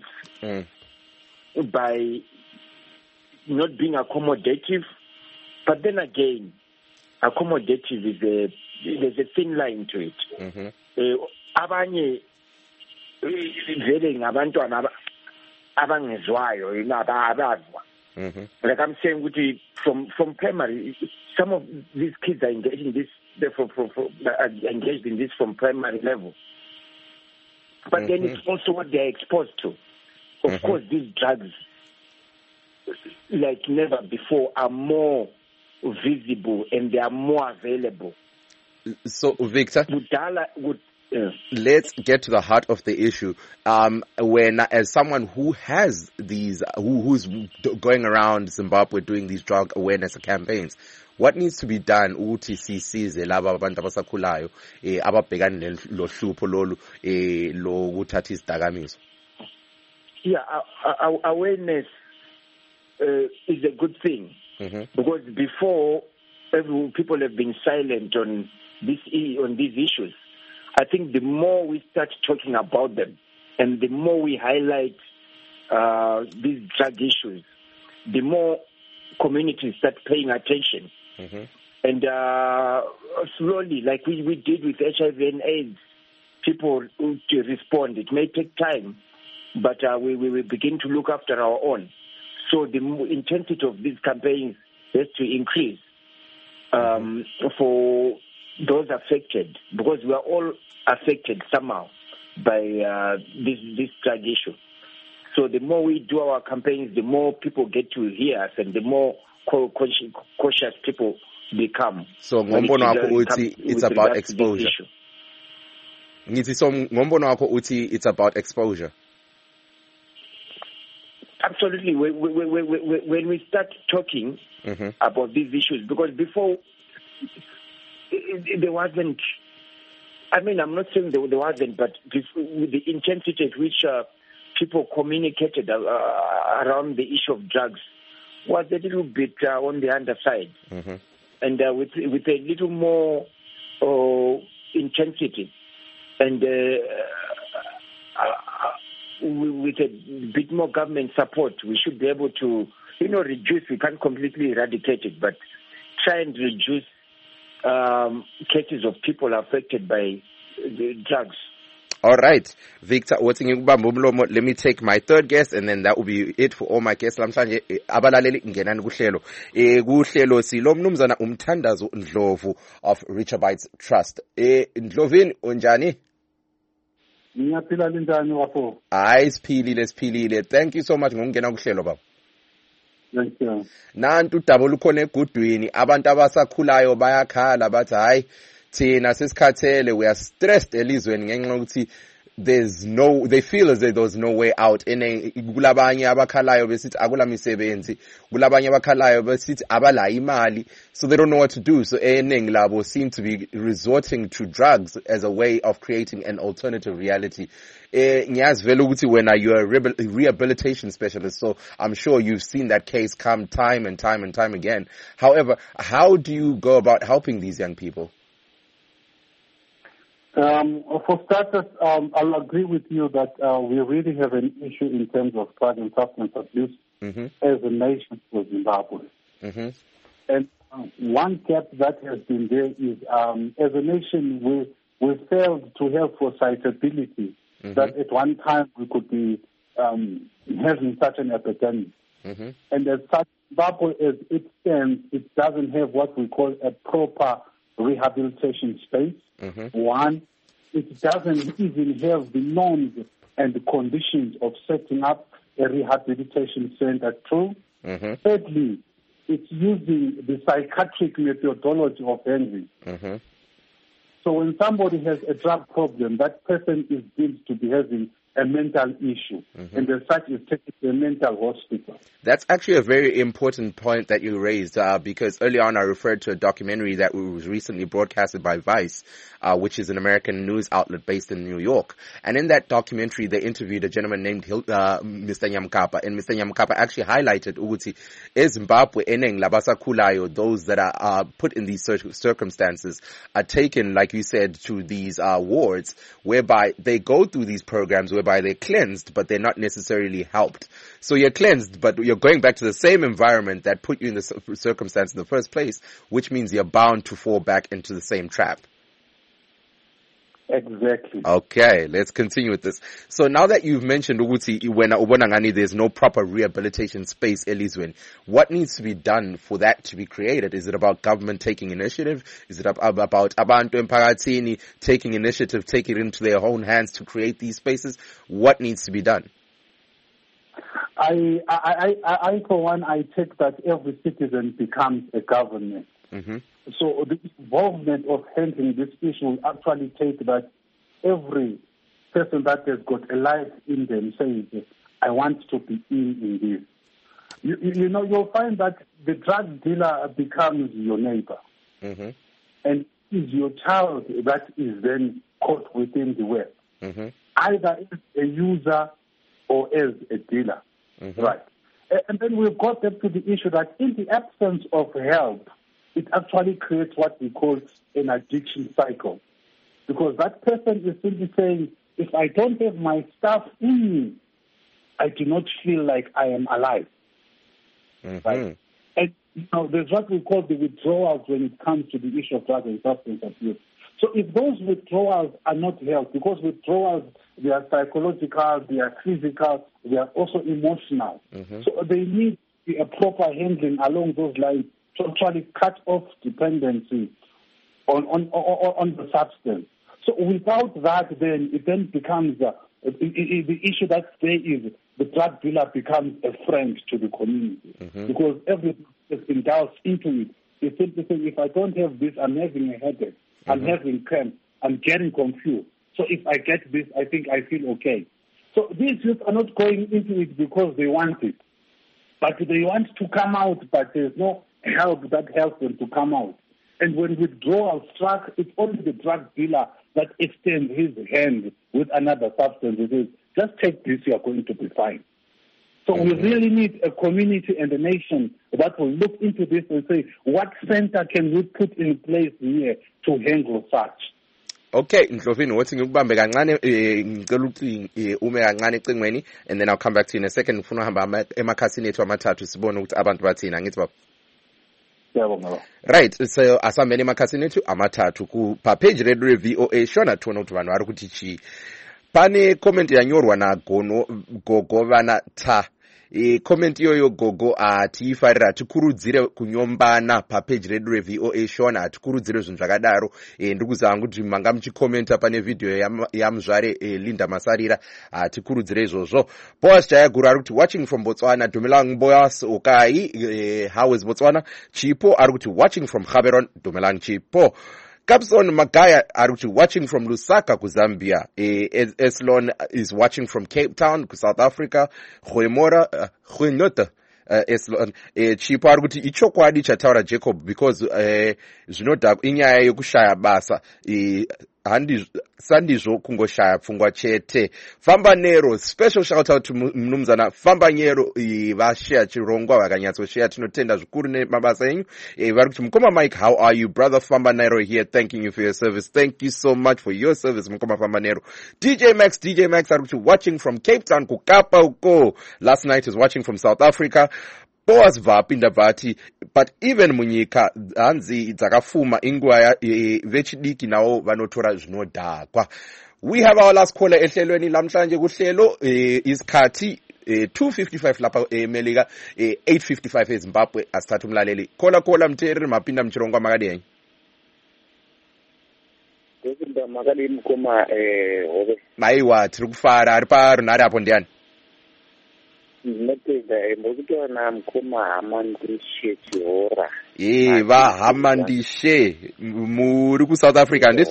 by not being accommodative. But then again, accommodative there's a thin line to it. Abanye vele ngabantwana abangezwayo abazwa. Like I'm saying, from primary, some of these kids are engaged in this. Engaged in this from primary level. But then it's also what they're exposed to. Of course, these drugs, like never before, are more visible and they are more available. So, Victor, let's get to the heart of the issue. When, as someone who has these, who's going around Zimbabwe doing these drug awareness campaigns, what needs to be done ukuthi sisize laba abantu abasakhulayo ababhekana lohlupho lolu lokuthatha izidakamizwa? Yeah, awareness is a good thing because before people have been silent on these issues. I think the more we start talking about them and the more we highlight these drug issues, the more communities start paying attention. And slowly, like we did with HIV and AIDS, people to respond. It may take time, but we begin to look after our own. So the intensity of these campaigns has to increase for those affected, because we are all affected somehow by this drug issue. So the more we do our campaigns, the more people get to hear us, and the more cautious people become. So ngombono wakho uthi it's about exposure. Ngithi so ngombono wakho uthi it's about exposure. Absolutely. When we start talking about these issues, because before there wasn't. I mean, I'm not saying there wasn't, but with the intensity at which people communicated around the issue of drugs was a little bit on the underside, and with a little more intensity, and with a bit more government support, we should be able to, reduce. We can't completely eradicate it, but try and reduce cases of people affected by the drugs. All right, Victor, let me take my third guest, and then that will be it for all my guests. Lamhlanje abalaleli ngenani kuhlelo. Kuhlelo silo mnumzana Umthandazo Ndlovu of Richer Bites Trust. Ndlovini unjani? Ngiyaphila linjani wapho? Hayi siphilile. Thank you so much ngokungena kuhlelo baba. Thank you. Nantu udaba lukhona egudwini, abantu abasakhulayo bayakhala bathi hayi thina sesikhathele, we are stressed elizweni ngenxa yokuthi they feel as though there's no way out. Kulabanye abakhalayo besithi akula misebenzi, kulabanye abakhalayo besithi abala imali, so they don't know what to do. So eningi labo seem to be resorting to drugs as a way of creating an alternative reality. Ngiyazi vele ukuthi when you're a rehabilitation specialist, so I'm sure you've seen that case come time and time and time again. However, how do you go about helping these young people? For starters, I'll agree with you that we really have an issue in terms of drug and substance abuse as a nation for Zimbabwe. And one gap that has been there is, as a nation, we failed to have foresightability that at one time we could be having such an epidemic. And as such, Zimbabwe, as it stands, it doesn't have what we call a proper rehabilitation space. One, it doesn't even have the norms and the conditions of setting up a rehabilitation center. True. Thirdly, it's using the psychiatric methodology of handling. So when somebody has a drug problem, that person is deemed to be having a mental issue, and as such is taken to a mental hospital. That's actually a very important point that you raised, because earlier on I referred to a documentary that was recently broadcasted by Vice, which is an American news outlet based in New York. And in that documentary, they interviewed a gentleman named Mr. Nyamkapa, and Mr. Nyamkapa actually highlighted ukuthi eZimbabwe eneng labasakhulayo, those that are put in these circumstances, are taken, like you said, to these wards, whereby they go through these programs whereby they're cleansed, but they're not necessarily helped. So you're cleansed, but you're going back to the same environment that put you in the circumstance in the first place, which means you're bound to fall back into the same trap. Exactly. Okay, let's continue with this. So now that you've mentioned ukuthi when ubonangani there's no proper rehabilitation space elizweni, what needs to be done for that to be created? Is it about government taking initiative? Is it about abantu emphakathini taking initiative, taking it into their own hands to create these spaces? What needs to be done? I for one, I take that every citizen becomes a government. So the involvement of handling this issue will actually take that every person that has got a life in them says, I want to be in this. You know, you'll find that the drug dealer becomes your neighbor. And is your child that is then caught within the web. Either as a user or as a dealer. Right. And then we've got up to the issue that in the absence of help, it actually creates what we call an addiction cycle. Because that person is simply saying, if I don't have my stuff in me, I do not feel like I am alive. Right? And you know, there's what we call the withdrawals when it comes to the issue of drug and substance abuse. So if those withdrawals are not helped, because withdrawals, they are psychological, they are physical, they are also emotional. So they need a proper handling along those lines to actually cut off dependency on the substance. So without that, then it then becomes the issue that there is the drug dealer becomes a friend to the community because everything is indulged into it. It's simply saying, if I don't have this, I'm having a headache, I'm having cramps, I'm getting confused. So if I get this, I think I feel okay. So these youth are not going into it because they want it, but they want to come out, but there's no help that helps them to come out. And when withdrawal struck, it's only the drug dealer that extends his hand with another substance. It is, just take this, you are going to be fine. So we really need a community and a nation that will look into this and say, what center can we put in place here to handle such? Okay, Ndlovini, wathi ngikubambe kancane ngicela ukuthi ume kancane ecingweni, and then I'll come back to you in a second. Ngifuna uhamba emakhasini ethu amathathu sibone ukuthi abantu bathina. Ngithi baba. Right, so asambeni emakhasini ethu amathathu ku page radio VOA shona tona ukuthi vanhu vari kuti chi. Pane comment yanyorwa na Gogovana ta. Comment iyoyo Gogo atifarira tikurudzire kunyombana page radio VOA shona atikurudzire zvinhu zvakadaro. Ndikuzama kuti manga muchikomenta pane video yamuzvare Linda Masarira atikurudzire izvozvo. Boss Jayaguru ari kuti watching from Botswana. Dumelang Boas Okai, how is Botswana? Chipo ari kuti watching from Gaborone. Dumelang Chipo. Kapson Magaya are watching from Lusaka ku Zambia. Eslon is watching from Cape Town ku South Africa. Khwemora Khwenyota Eslon chipo ari kuti ichokwadi chataura Jacob because zvinodha inyaya yokushaya basa sandizvo kungoshaya pfungwa chete. Famba Nero, special shout out to Mnumzana Famba Nero vashare chirongwa vakanyatsoshare tinotenda zvikuru nemabasa enyu. Vari kuti Mukoma Mike, how are you? Brother Famba Nero here, thanking you for your service. Thank you so much for your service, Mukoma Famba Nero. DJ Max ari kuti watching from Cape Town kukapa uko. Last night is watching from South Africa. Boas vapinda vati, but even munyika hanzi dzakafuma inguva vechidiki nawo vanotora zvinodhakwa. We have our last caller ehlelweni lamhlanje kuhlelo isikhathi 2:55 lapha eMelika 8:55 eZimbabwe asithatha umlaleli. Kola mteri mapinda mchirongwa makadeni. Kuzinda makadeni Mukoma hobe. Maiwa tiri kufara ari parunhare apo ndiani? Ndinotenda mukutona Mukoma Hamandishe Chihora. Vahamandishe muri ku South Africa ndisi?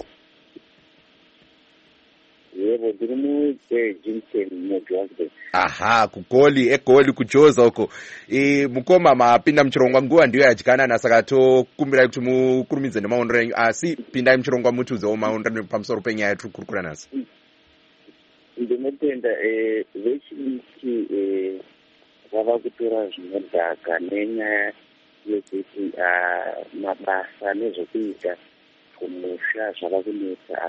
Yebo ndiri muJamestown muJohannesburg. Aha, egoli kujoza uko. Mukoma mapinda mchirongwa nguva ndiyo yadyanana saka tokumbira kuti mukurumidze nemaondero enyu asi pindai mchirongwa mutudzewo maondero pamusoro penyaya yatiri kurukura nhasi. Ndinotenda vechidiki vava kutora zvinodhaka nenyaya yekuti mabasa nezvokuita kumusha zvava kunetsa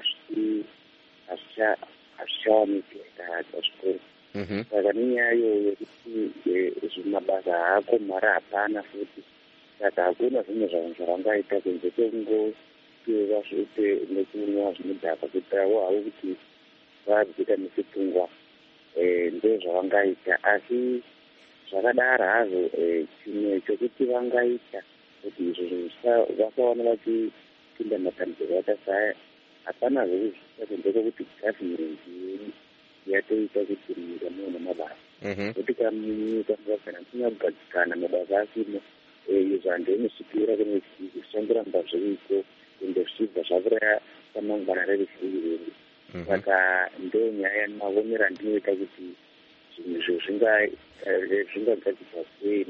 hazvichaonekera zvikuru. Saka nenyaya yekuti zvimabasa haakomara hapana futi. Saka hakuna zvimwe zvanhu zvavangaita kunze kwekungopeva zvete nekunwa zvinodhaka kutawo havo kuti vadzika nesipfungwa ndo zvavangaita asi zvakadaro hazvo chimwe chokuti vangaita kuti izvo vasaona vachipinda matambudziko akasaya hapana zvekuzvita kunze kwekuti gavhimenti yedu yatoita kuti munyika muone mabasa kuti kamunyika mukagara musina kugadzikana mabasa asimo izvo handu inosvipira kune zvisongoramba zviriko ende zvichibva zvakuraya ramangwana reruzhinji rwedu. Saka ndo nyaya yemaonero andinoita kuti zvinhu zvingagadzirwa sei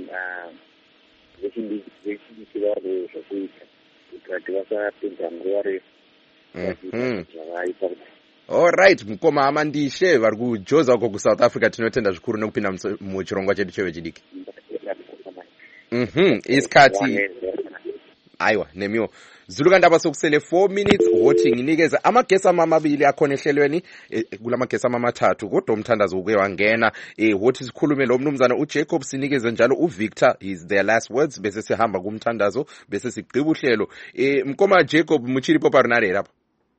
vechidiki vavo zvokuita kuitira kuti vasapedza nguva refu zvavaita. Alright, Mukoma Hamandishe vari kujoza uko kuSouth Africa tinotenda zvikuru nekupinda muchirongwa chedu chevechidiki. Isikhathi aiwa nemiwo Zuluka ndaba sokusele 4 minutes voting inikeza amagesi amabili akhona ehlelweni kulamagesi amathathu kodwa umthandazo uke wangena wothi sikhulume lo mnumzana uJacob sinikeze njalo uVictor is their last words bese sihamba kumthandazo bese sigqiba uhlelo. Mkoma Jacob muchiri poparinare lapha.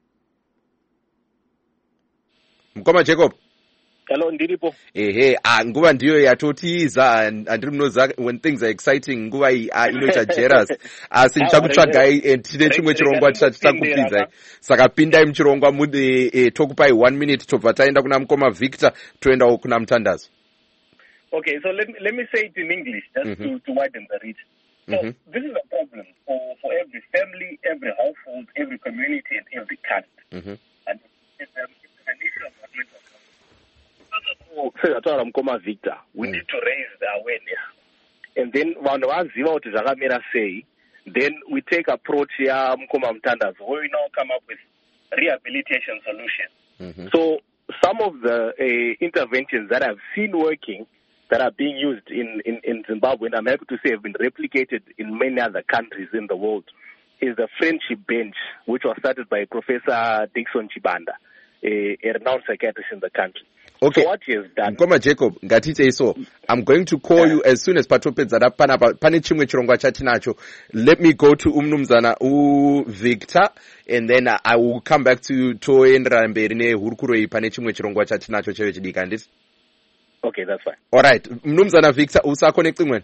Mkoma Jacob. Hello ndiripo. Nguva ndiyo yatotiza andiri munoza when things are exciting nguva inoita jealous asi ndichakutsvagai tine chimwe chirongwa tichakupinzai saka pindai muchirongwa tokupai 1 minute tobva taenda kuna Mukoma Victor toendawo kuna muthandazo. Okay, so let me say it in English just to widen the reach. So this is a problem for every family, every household, every community and every caste. And it's an issue of mental health. Sezvataura Mukoma Victor, we need to raise the awareness, and then vanhu vaziva kuti zvakamira sei, then we take approach ya Mukoma Muthandazo where we now come up with rehabilitation solutions. So some of the interventions that I've seen working that are being used in Zimbabwe, and I'm happy to say have been replicated in many other countries in the world, is the Friendship Bench, which was started by Professor Dickson Chibanda, a renowned psychiatrist in the country. Okay. So what he has done. Mukoma Jacob, ngatite so. I'm going to call you as soon as patopedza panapa pane chimwe chirongwa chatinacho. Let me go to umnumzana Victor and then I will come back to you toendera mberi nehurukuro iyi pane chimwe chirongwa chatinacho chevechidiki handiti? Okay, that's fine. All right. Mnumzana Victor usaconnect imweni?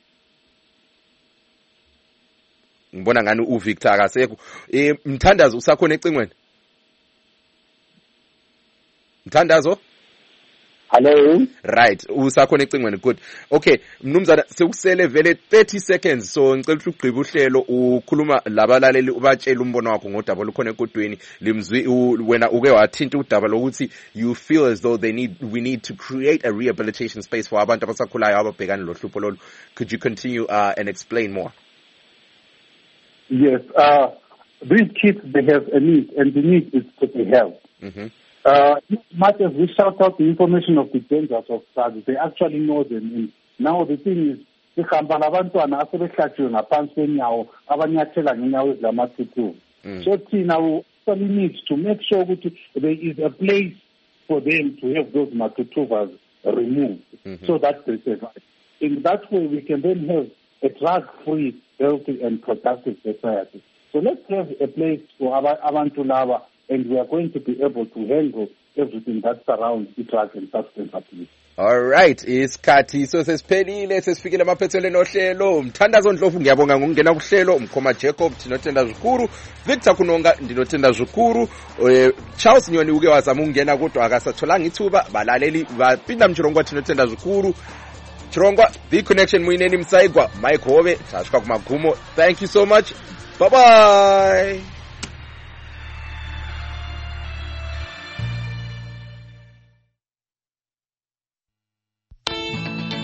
Mbona ngani uVictor akasekho. Mthandazo usaconnect imweni? Mthandazo? Hello. Right, usakhona ecingweni. Good. Okay, mnumzana sekusele vele 30 seconds, so ngicela ukuthi ugqibe uhlelo ukhuluma labalaleli ubatshela umbono wakho ngodaba lukhona ekodweni limzwi wena uke wathinta udaba lokuthi you feel as though we need to create a rehabilitation space for abantu abasakhulayo ababhekana lohlupho lolu. Could you continue and explain more? Yes, these kids, they have a need, and the need is to be helped. Much as we shout out the information of the dangers of drugs, they actually know them. And now the thing is, sihamba labantwana asebehlatshiwe ngaphansi kwenyawo abanyathela ngenyawo ezilamathuthu. So thina we actually need to make sure that there is a place for them to have those matutuvas removed so that they survive. In that way, we can then have a drug-free, healthy, and productive society. So let's have a place for abantu laba, and we are going to be able to handle everything that surrounds the drug and substance abuse. All right, isikhathi so sesiphelile sesifikile emaphethelweni ohlelo. Mthandazo Ndlovu ngiyabonga ngokungena kuhlelo. Mkhoma Jacob Tinotenda Zukuru, Victor Kunonga Ndinotenda Zukuru, Charles Nyoni uke wazama ukungena kodwa akasatholanga ithuba. Balaleli baphinda Mchirongwa Tinotenda Zukuru. Chirongwa, The Connection Muyineni Msaigwa, Mike Hove, Tashka Kumagumo. Thank you so much. Bye-bye.